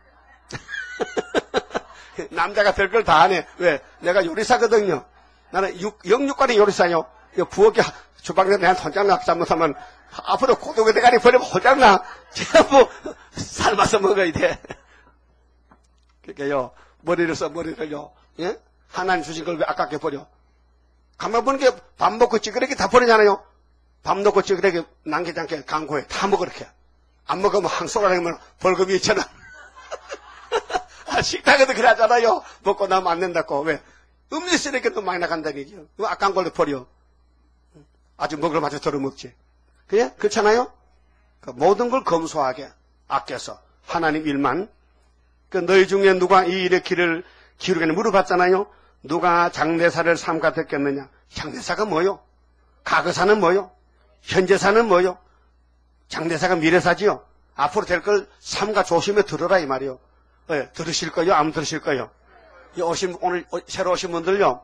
남자가 별 걸 다 하네. 왜? 내가 요리사거든요. 나는 육, 영육간의 요리사요. 부엌에 주방에 내가 혼장나 잘못하면 앞으로 고등어 대가리 버리면 혼장나. 전부 삶아서 먹어야 돼. 그러니까요. 머리를 써 머리를요. 예? 하나님 주신 걸 왜 아깝게 버려? 가만 보는 게 밥 먹고 찌그레기 다 버리잖아요. 밥 먹고 찌그레기 남기지 않게 강고해. 다 먹어 이렇게. 안 먹으면 항소가라면 벌금이 있잖아. 식당에도 그래 하잖아요. 먹고 나면 안 된다고. 왜? 음식 쓰레기 또 많이 나간다는 얘기요. 아까운 걸로 버려. 아주 먹을 마저 덜어 먹지. 그래? 그렇잖아요? 그 모든 걸 검소하게 아껴서 하나님 일만. 그 너희 중에 누가 이 일에 귀를 기울이겠느냐 물어봤잖아요. 누가 장대사를 삼가 듣겠느냐. 장대사가 뭐요? 과거사는 뭐요? 현재사는 뭐요? 장대사가 미래사지요. 앞으로 될 걸 삼가 조심해 들어라 이 말이요. 네, 들으실 거요? 안 들으실 거요? 오신, 오늘 새로 오신 분들요.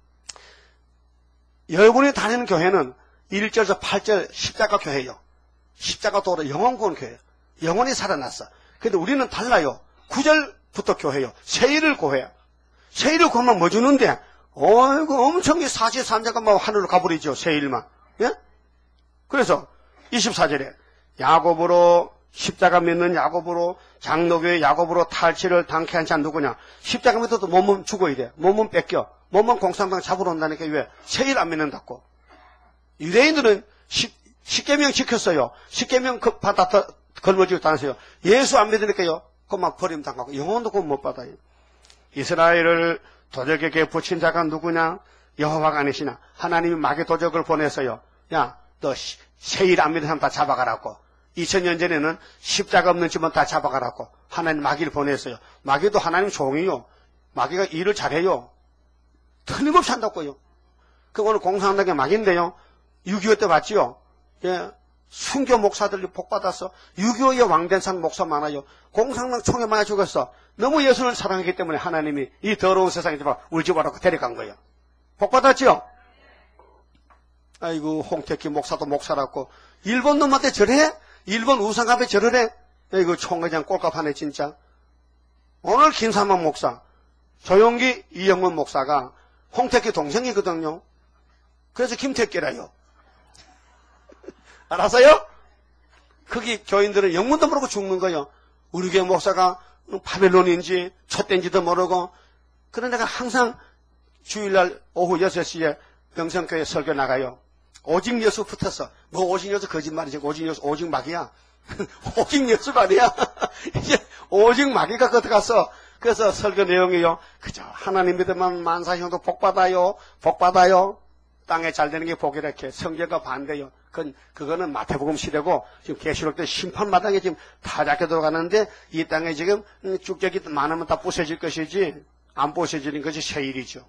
여러분이 다니는 교회는 일 절에서 팔 절 십자가 교회요. 십자가 도로 영혼구원 교회요. 영혼이 살아났어. 근데 우리는 달라요. 구 절부터 교회요. 세일을 구해요. 세일을 구하면 뭐 주는데? 어이구, 엄청 이 사십삼 자가 뭐 하늘로 가버리죠. 세일만. 예? 그래서 이십사 절에 야곱으로 십자가 믿는 야곱으로 장로교의 야곱으로 탈취를 당케 한 자 누구냐? 십자가 믿어도 몸은 죽어야 돼. 몸은 뺏겨. 몸은 공산당 잡으러 온다니까 왜? 세일 안 믿는다고. 유대인들은 십계명 지켰어요. 십계명 받아 걸머지고 다녔어요. 예수 안 믿으니까요. 그만 버림 당하고 영혼도 그거 못 받아요. 이스라엘을 도적에게 붙인 자가 누구냐? 여호와가 아니시나? 하나님이 마귀 도적을 보냈어요. 야, 너 세일 안 믿는 사람 다 잡아가라고. 이천 년 전에는 십자가 없는 집은 다 잡아가라고 하나님 마귀를 보냈어요. 마귀도 하나님 종이요. 마귀가 일을 잘해요. 틀림없이 한다고요. 그 오늘 공산당의 마귀인데요. 육이오 때 봤지요. 예, 순교 목사들이 복받았어. 육이오의 왕된산 목사 많아요. 공산당 총에 많이 죽었어. 너무 예수를 사랑했기 때문에 하나님이 이 더러운 세상에 우리 집 와라고 데려간 거예요. 복받았지요. 아이고 홍택기 목사도 목사라고 일본 놈한테 절해? 일본 우상갑에 절을 해? 이거 총회장 꼴값 하네 진짜. 오늘 김삼원 목사, 조용기 이영문 목사가 홍택기 동생이거든요. 그래서 김택기라요. 알았어요? 거기 교인들은 영문도 모르고 죽는 거예요. 우리 교회 목사가 바벨론인지 촛대인지도 모르고. 그런 내가 항상 주일날 오후 여섯 시에 명성교회 설교 나가요. 오직 예수 붙었어. 뭐 오직 예수 거짓말이지. 오직 예수 오직 마귀야. 오직 예수가 아니야. 이제 오직 마귀가 거기 갔어. 그래서 설교 내용이요. 그저 하나님 믿으면 만사형도 복받아요. 복받아요. 땅에 잘 되는 게 복이렇게. 성경과 반대요. 그건, 그거는 마태복음 시대고, 지금 계시록 때 심판마당에 지금 다 잡혀 들어가는데, 이 땅에 지금 축적이 많으면 다 부서질 것이지, 안 부서지는 것이 세일이죠.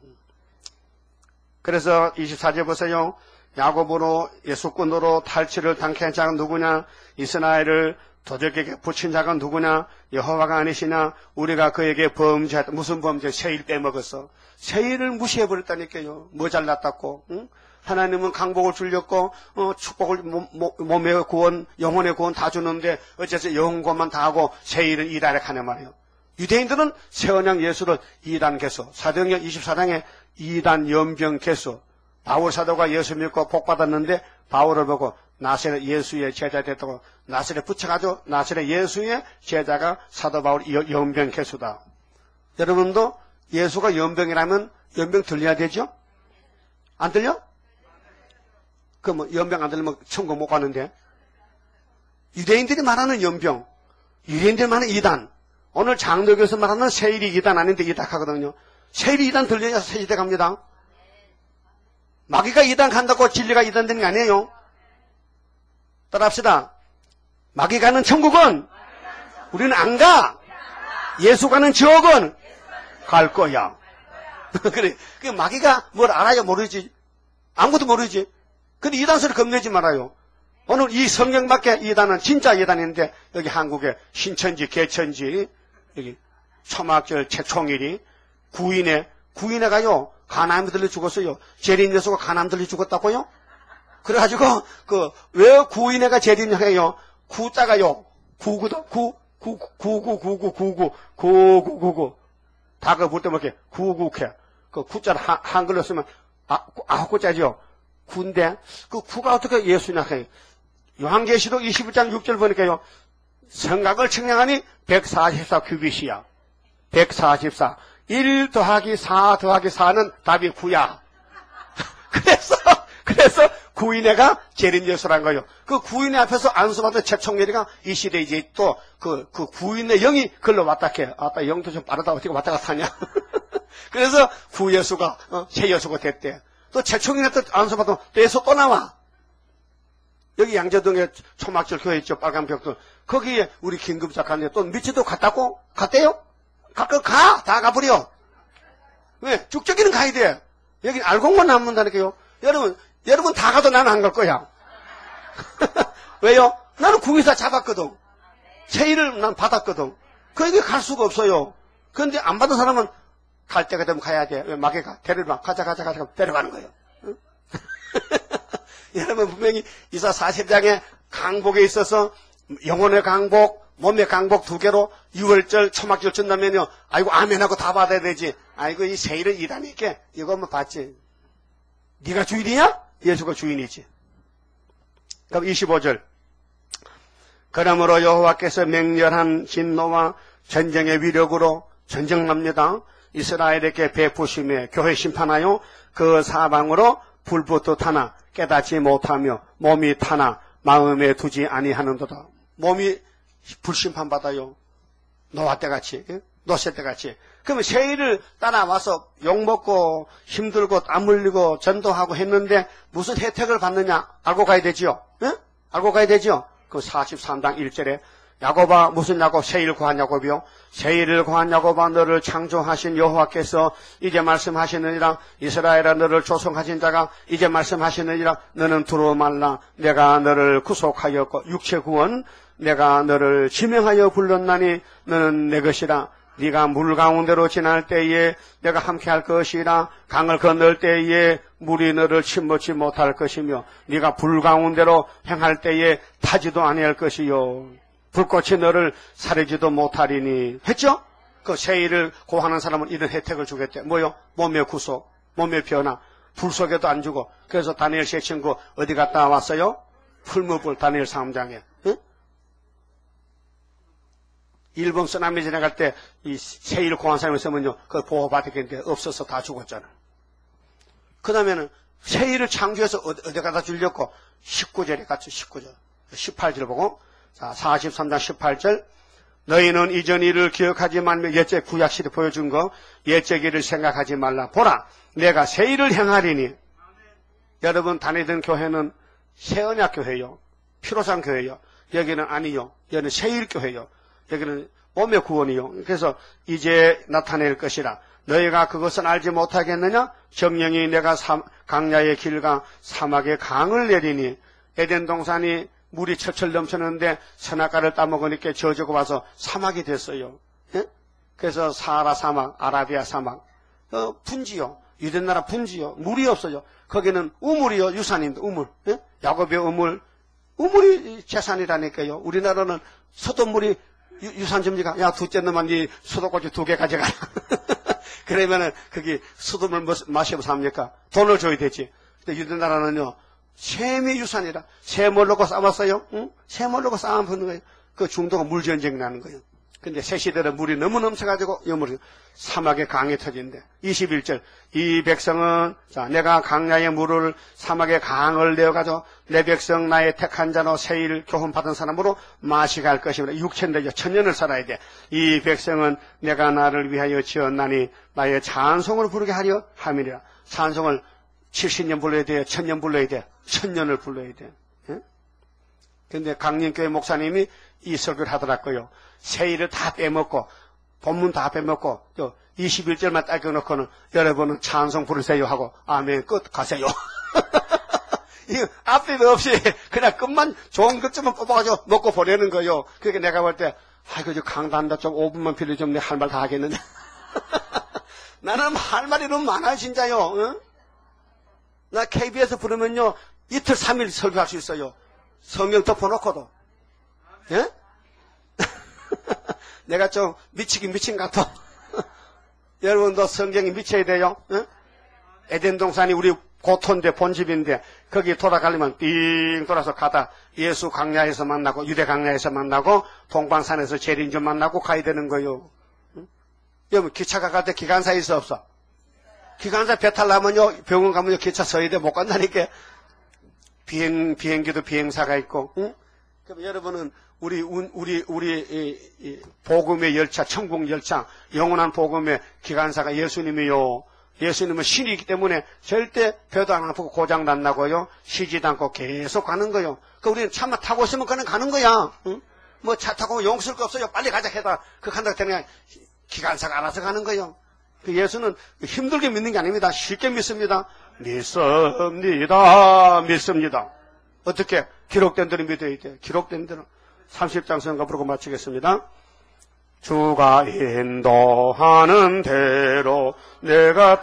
그래서 이십사 절 보세요. 야곱으로 예수꾼으로 탈취를 당케 한 자가 누구냐? 이스라엘을 도적에게 붙인 자가 누구냐? 여호와가 아니시냐? 우리가 그에게 범죄했다. 무슨 범죄? 세일 빼먹었어. 세일을 무시해버렸다니까요. 뭐 잘났다고. 응? 하나님은 강복을 주렸고 어, 축복을 몸의 구원, 영혼의 구원 다 주는데 어째서 영혼만 다 하고 세일은 이단에 가냐 말이에요. 유대인들은 새언양 예수를 이단 개수, 사도행전 이십사 장에 이단 연병 개수. 바울 사도가 예수 믿고 복 받았는데 바울을 보고 나사렛 예수의 제자 됐다고 나사렛 붙여가지고 나사렛 예수의 제자가 사도 바울 연병 개수다. 여러분도 예수가 연병이라면 연병 들려야 되죠? 안 들려? 그 뭐 연병 안 들리면 천국 못 가는데. 유대인들이 말하는 연병, 유대인들이 말하는 이단, 오늘 장로교에서 말하는 세일이 이단 아닌데 이단하거든요. 세일이 이단 들려야 세시대 갑니다. 마귀가 이단 간다고 진리가 이단 되는 게 아니에요. 따라합시다. 마귀 가는 천국은 우리는 안 가. 예수 가는 지옥은 갈 거야. 그래. 그 마귀가 뭘 알아요? 모르지. 아무것도 모르지. 근데 이단 소리 겁내지 말아요. 오늘 이 성경밖에 이단은 진짜 이단인데, 여기 한국에 신천지, 개천지, 여기 초막절 최총일이 구인에, 구인에가요, 가나안들이 죽었어요. 재림 예수가 가나안들이 죽었다고요? 그래가지고, 그, 왜 구인에가 재림해요? 구자가요, 구구다, 구, 구, 구구, 구구, 구구, 구구, 구구. 닭을 볼 때 뭐 이렇게 구구해. 그 구자를 한, 한글로 쓰면, 아, 아홉 구자죠. 구인데, 그 구가 어떻게 예수냐 해요. 요한계시록 이십일 장 육 절 보니까요, 성곽을 측량하니 백사십사 규빗이야. 백사십사. 일 더하기 사 더하기 사는 답이 구야. 그래서, 그래서 구인회가 재림예수란 거예요. 그 구인회 앞에서 안수받은 최총예리가 이 시대에 이제 또 그, 그 구인회 영이 글로 왔다 해. 아따, 영도 좀 빠르다. 어떻게 왔다 갔다 하냐. 그래서 구예수가, 어, 최예수가 됐대. 또 최총예리 또 안수받으면 또 예수 또 나와. 여기 양재동에 초막절 교회 있죠. 빨간 벽돌. 거기에 우리 김금 작가님 또 미치도 갔다고? 갔대요? 가, 가! 다 가버려. 왜? 죽적이는 가야 돼. 여기 알곡만 남는다니까요. 여러분, 여러분 다 가도 나는 안 갈 거야. 왜요? 나는 구기사 잡았거든. 세일을 난 받았거든. 그에게 갈 수가 없어요. 그런데 안 받은 사람은 갈 때가 되면 가야 돼. 왜? 마귀가 데려가. 가자, 가자, 가자. 데려가는 거예요. 응? 여러분 분명히 이사 사십 장에 강복에 있어서 영혼의 강복, 몸의 강복 두 개로 유월절, 초막절 준다면요. 아이고 아멘하고 다 받아야 되지. 아이고 이 세일은 이라니까 이거 한번 받지. 네가 주인이냐? 예수가 주인이지. 그럼 이십오 절. 그러므로 여호와께서 맹렬한 진노와 전쟁의 위력으로 전쟁납니다. 이스라엘에게 베푸심에 교회 심판하여 그 사방으로 불붙어 타나 깨닫지 못하며 몸이 타나 마음에 두지 아니하는도다. 몸이 불심판받아요. 노아 때같이, 노새 때같이. 그러면 세일을 따라와서 욕먹고 힘들고 땀 흘리고 전도하고 했는데 무슨 혜택을 받느냐 알고 가야 되지요. 예? 알고 가야 되죠. 그 사십삼 장 일 절에 야곱아, 무슨 야곱? 세일 구한 야곱이요. 세일을 구한 야곱아, 너를 창조하신 여호와께서 이제 말씀하시느니라. 이스라엘아, 너를 조성하신 자가 이제 말씀하시느니라. 너는 두루 말라. 내가 너를 구속하였고 육체 구원 내가 너를 지명하여 불렀나니 너는 내 것이라. 네가 물 가운데로 지날 때에 내가 함께할 것이라. 강을 건널 때에 물이 너를 침몰치 못할 것이며 네가 불 가운데로 행할 때에 타지도 아니할 것이요. 불꽃이 너를 사르지도 못하리니 했죠? 그 세일을 고하는 사람은 이런 혜택을 주겠대. 뭐요? 몸의 구속, 몸의 변화, 불 속에도 안 주고. 그래서 다니엘 세 친구 어디 갔다 왔어요? 풀무불 다니엘 삼 장에. 응? 일본 쓰나미 지나갈 때 이 세일 고한 사람이 있으면요, 그 보호받았겠는데 없어서 다 죽었잖아. 그 다음에는 세일을 창조해서 어디, 어디 가다 줄렸고, 십구 절에 갔죠, 십구 절. 십팔 절 보고, 자, 사십삼 장 십팔 절. 너희는 이전 일을 기억하지 말며 옛적 구약시대 보여준 거, 옛적 일을 생각하지 말라. 보라, 내가 새 일을 행하리니. 아멘. 여러분 다니던 교회는 새언약 교회요, 피로상 교회요. 여기는 아니요, 여기는 새일 교회요. 여기는 몸의 구원이요. 그래서 이제 나타낼 것이라. 너희가 그것은 알지 못하겠느냐? 정령이 내가 삼, 강야의 길과 사막의 강을 내리니. 에덴 동산이 물이 철철 넘쳤는데 선악과를 따먹으니까 저주가 와서 사막이 됐어요. 예? 그래서 사하라 사막, 아라비아 사막, 어, 분지요. 유대나라 분지요. 물이 없어요. 거기는 우물이요. 유산인데 우물. 예? 야곱의 우물. 우물이 재산이라니까요. 우리나라는 소돔물이 유산점지가, 야, 둘째 놈만 이 수도꼭지 두 개 가져가. 그러면은 거기 수돗물 마시면 삽니까? 돈을 줘야 되지. 근데 유대나라는요, 샘이 유산이라. 샘을 넣고 싸웠어요? 응? 샘을 넣고 싸우는 거예요. 그 중도가 물전쟁 나는 거예요. 근데 새 시대는 물이 너무 넘쳐가지고, 여물이 사막에 강이 터진대. 이십일 절. 이 백성은, 자, 내가 강야의 물을 사막에 강을 내어가지고, 내 백성 나의 택한 자로 세일 교훈 받은 사람으로 마시게 할 것이므로 육천대죠. 천년을 살아야 돼. 이 백성은 내가 나를 위하여 지었나니 나의 찬송을 부르게 하려 함이니라. 찬송을 칠십 년 불러야 돼. 천년 불러야 돼. 천년을 불러야 돼. 예? 근데 강림교회 목사님이 이 설교를 하더라고요. 세일을 다 빼먹고, 본문 다 빼먹고, 또 이십일 절만 딱 껴놓고는 여러분은 찬송 부르세요 하고, 아멘, 끝 가세요. 이거 앞뒤도 없이 그냥 끝만, 좋은 것쯤만 뽑아가지고 먹고 보내는 거요. 그러니까 내가 볼 때, 아이고, 저 강단다 좀 오 분만 필요 좀 내 할 말 다 하겠는데. 나는 할 말이 너무 많아요, 진짜요. 응? 나 케이비에스 부르면요, 이틀, 삼일 설교할 수 있어요. 성경 덮어놓고도. 예? 내가 좀 미치긴 미친 것 같아. 여러분도 성경이 미쳐야 돼요. 예? 에덴 동산이 우리 고토인데, 본집인데, 거기 돌아가려면 띵 돌아서 가다 예수 강야에서 만나고, 유대 강야에서 만나고, 동방산에서 재림주 만나고 가야 되는 거요. 응? 여러분, 기차가 갈 때 기관사 있어, 없어? 기관사 배 타려면요, 병원 가면요, 기차 서야 돼, 못 간다니까. 비행, 비행기도 비행사가 있고, 응? 그럼 여러분은 우리, 우리, 우리, 이, 이, 복음의 열차, 천국 열차, 영원한 복음의 기관사가 예수님이요. 예수님은 신이기 때문에 절대 배도 안 아프고 고장 난 나고요. 쉬지도 않고 계속 가는 거요. 그 우리는 차만 타고 있으면 그냥 가는 거야. 응? 뭐 차 타고 용 쓸 거 없어요. 빨리 가자 해다. 그 간다고 그냥 기관사가 알아서 가는 거요. 그 예수는 힘들게 믿는 게 아닙니다. 쉽게 믿습니다. 믿습니다. 믿습니다. 어떻게? 기록된 대로 믿어야 돼. 기록된 대로. 삼십 장 선거 부르고 마치겠습니다. 주가 인도하는 대로 내가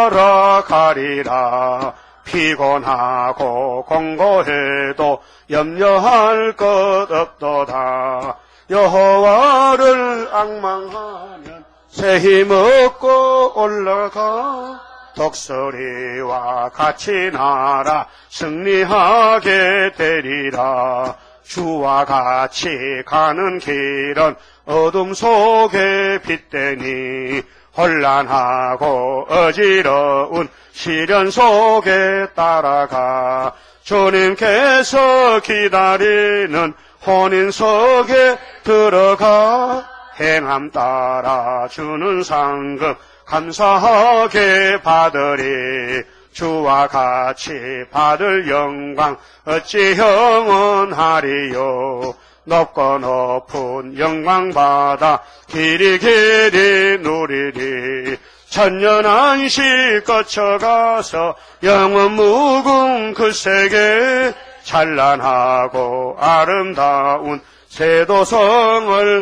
따라가리라. 피곤하고 공고해도 염려할 것 없도다. 여호와를 앙망하면 새 힘 얻고 올라가. 독수리와 같이 날아 승리하게 되리라. 주와 같이 가는 길은 어둠 속에 빛되니 혼란하고 어지러운 시련 속에 따라가. 주님께서 기다리는 혼인 속에 들어가. 행함 따라 주는 상급 감사하게 받으리. 주와 같이 받을 영광 어찌 영원하리요. 높고 높은 영광 받아 길이 길이 누리리. 천년 안식 거쳐가서 영원 무궁 그 세계 찬란하고 아름다운 세도성을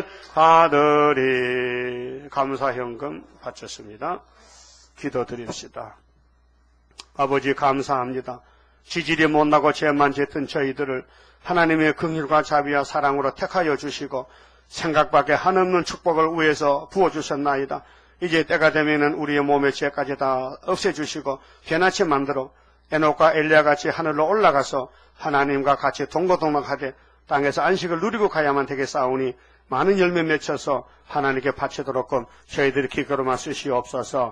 받으리. 감사현금 바쳤습니다. 기도드립시다. 아버지 감사합니다. 지질이 못나고 죄만 짓던 저희들을 하나님의 긍휼과 자비와 사랑으로 택하여 주시고 생각 밖에 한없는 축복을 위해서 부어주셨나이다. 이제 때가 되면은 우리의 몸의 죄까지 다 없애주시고 변화치 만들어 에녹과 엘리야같이 하늘로 올라가서 하나님과 같이 동고동락하되 땅에서 안식을 누리고 가야만 되겠사오니 많은 열매 맺혀서 하나님께 바치도록끔 저희들이 기꺼로만 쓰시옵소서.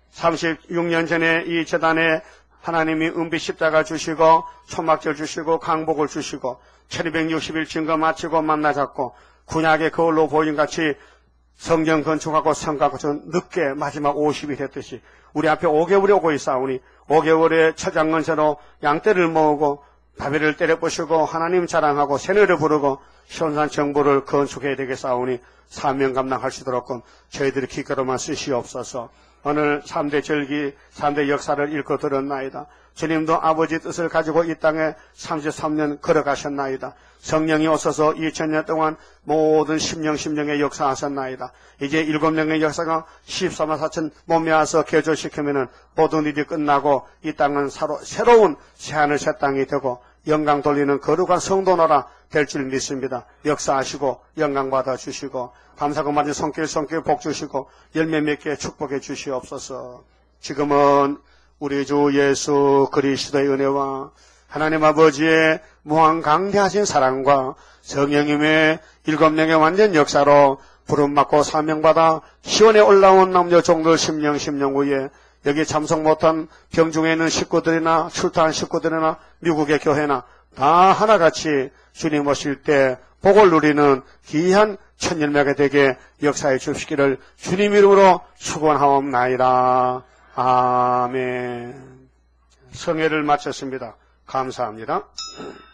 삼십육 년 전에 이 재단에 하나님이 은빛 십자가 주시고 초막절 주시고 강복을 주시고 천이백육십 일 증거 마치고 만나 잡고 군약의 거울로 보인같이 성경 건축하고 성곽 건축 늦게 마지막 오십 일 했듯이 우리 앞에 오 개월이 오고 있사오니 오 개월에 처장건세로 양떼를 모으고 바벨을 때려부시고 하나님 자랑하고 새노래를 부르고 시온산 정부를 건축해야 되겠사오니 사명 감당할 수 있도록 저희들이 기꺼로만 쓰시옵소서. 오늘 삼 대 절기, 삼 대 역사를 읽고 들었나이다. 주님도 아버지 뜻을 가지고 이 땅에 삼십삼 년 걸어가셨나이다. 성령이 오셔서 이천 년 동안 모든 심령 심령의 역사하셨나이다. 이제 일곱 명의 역사가 십사만 사천 몸에 와서 개조시키면은 모든 일이 끝나고 이 땅은 사로, 새로운 새하늘 새 땅이 되고 영광 돌리는 거룩한 성도노라 될 줄 믿습니다. 역사하시고 영광 받아 주시고 감사고 많은 손길 손길 복 주시고 열매 맺게 축복해 주시옵소서. 지금은 우리 주 예수 그리스도의 은혜와 하나님 아버지의 무한 강대하신 사랑과 성령님의 일곱 명의 완전 역사로 부름받고 사명받아 시온에 올라온 남녀 종들 심령 심령 후에 여기 참석 못한 병중에 있는 식구들이나 출타한 식구들이나 미국의 교회나 다 하나같이 주님 오실 때 복을 누리는 귀한 천열매가 되게 역사해 주시기를 주님 이름으로 축원하옵나이다. 아멘. 성회를 마쳤습니다. 감사합니다.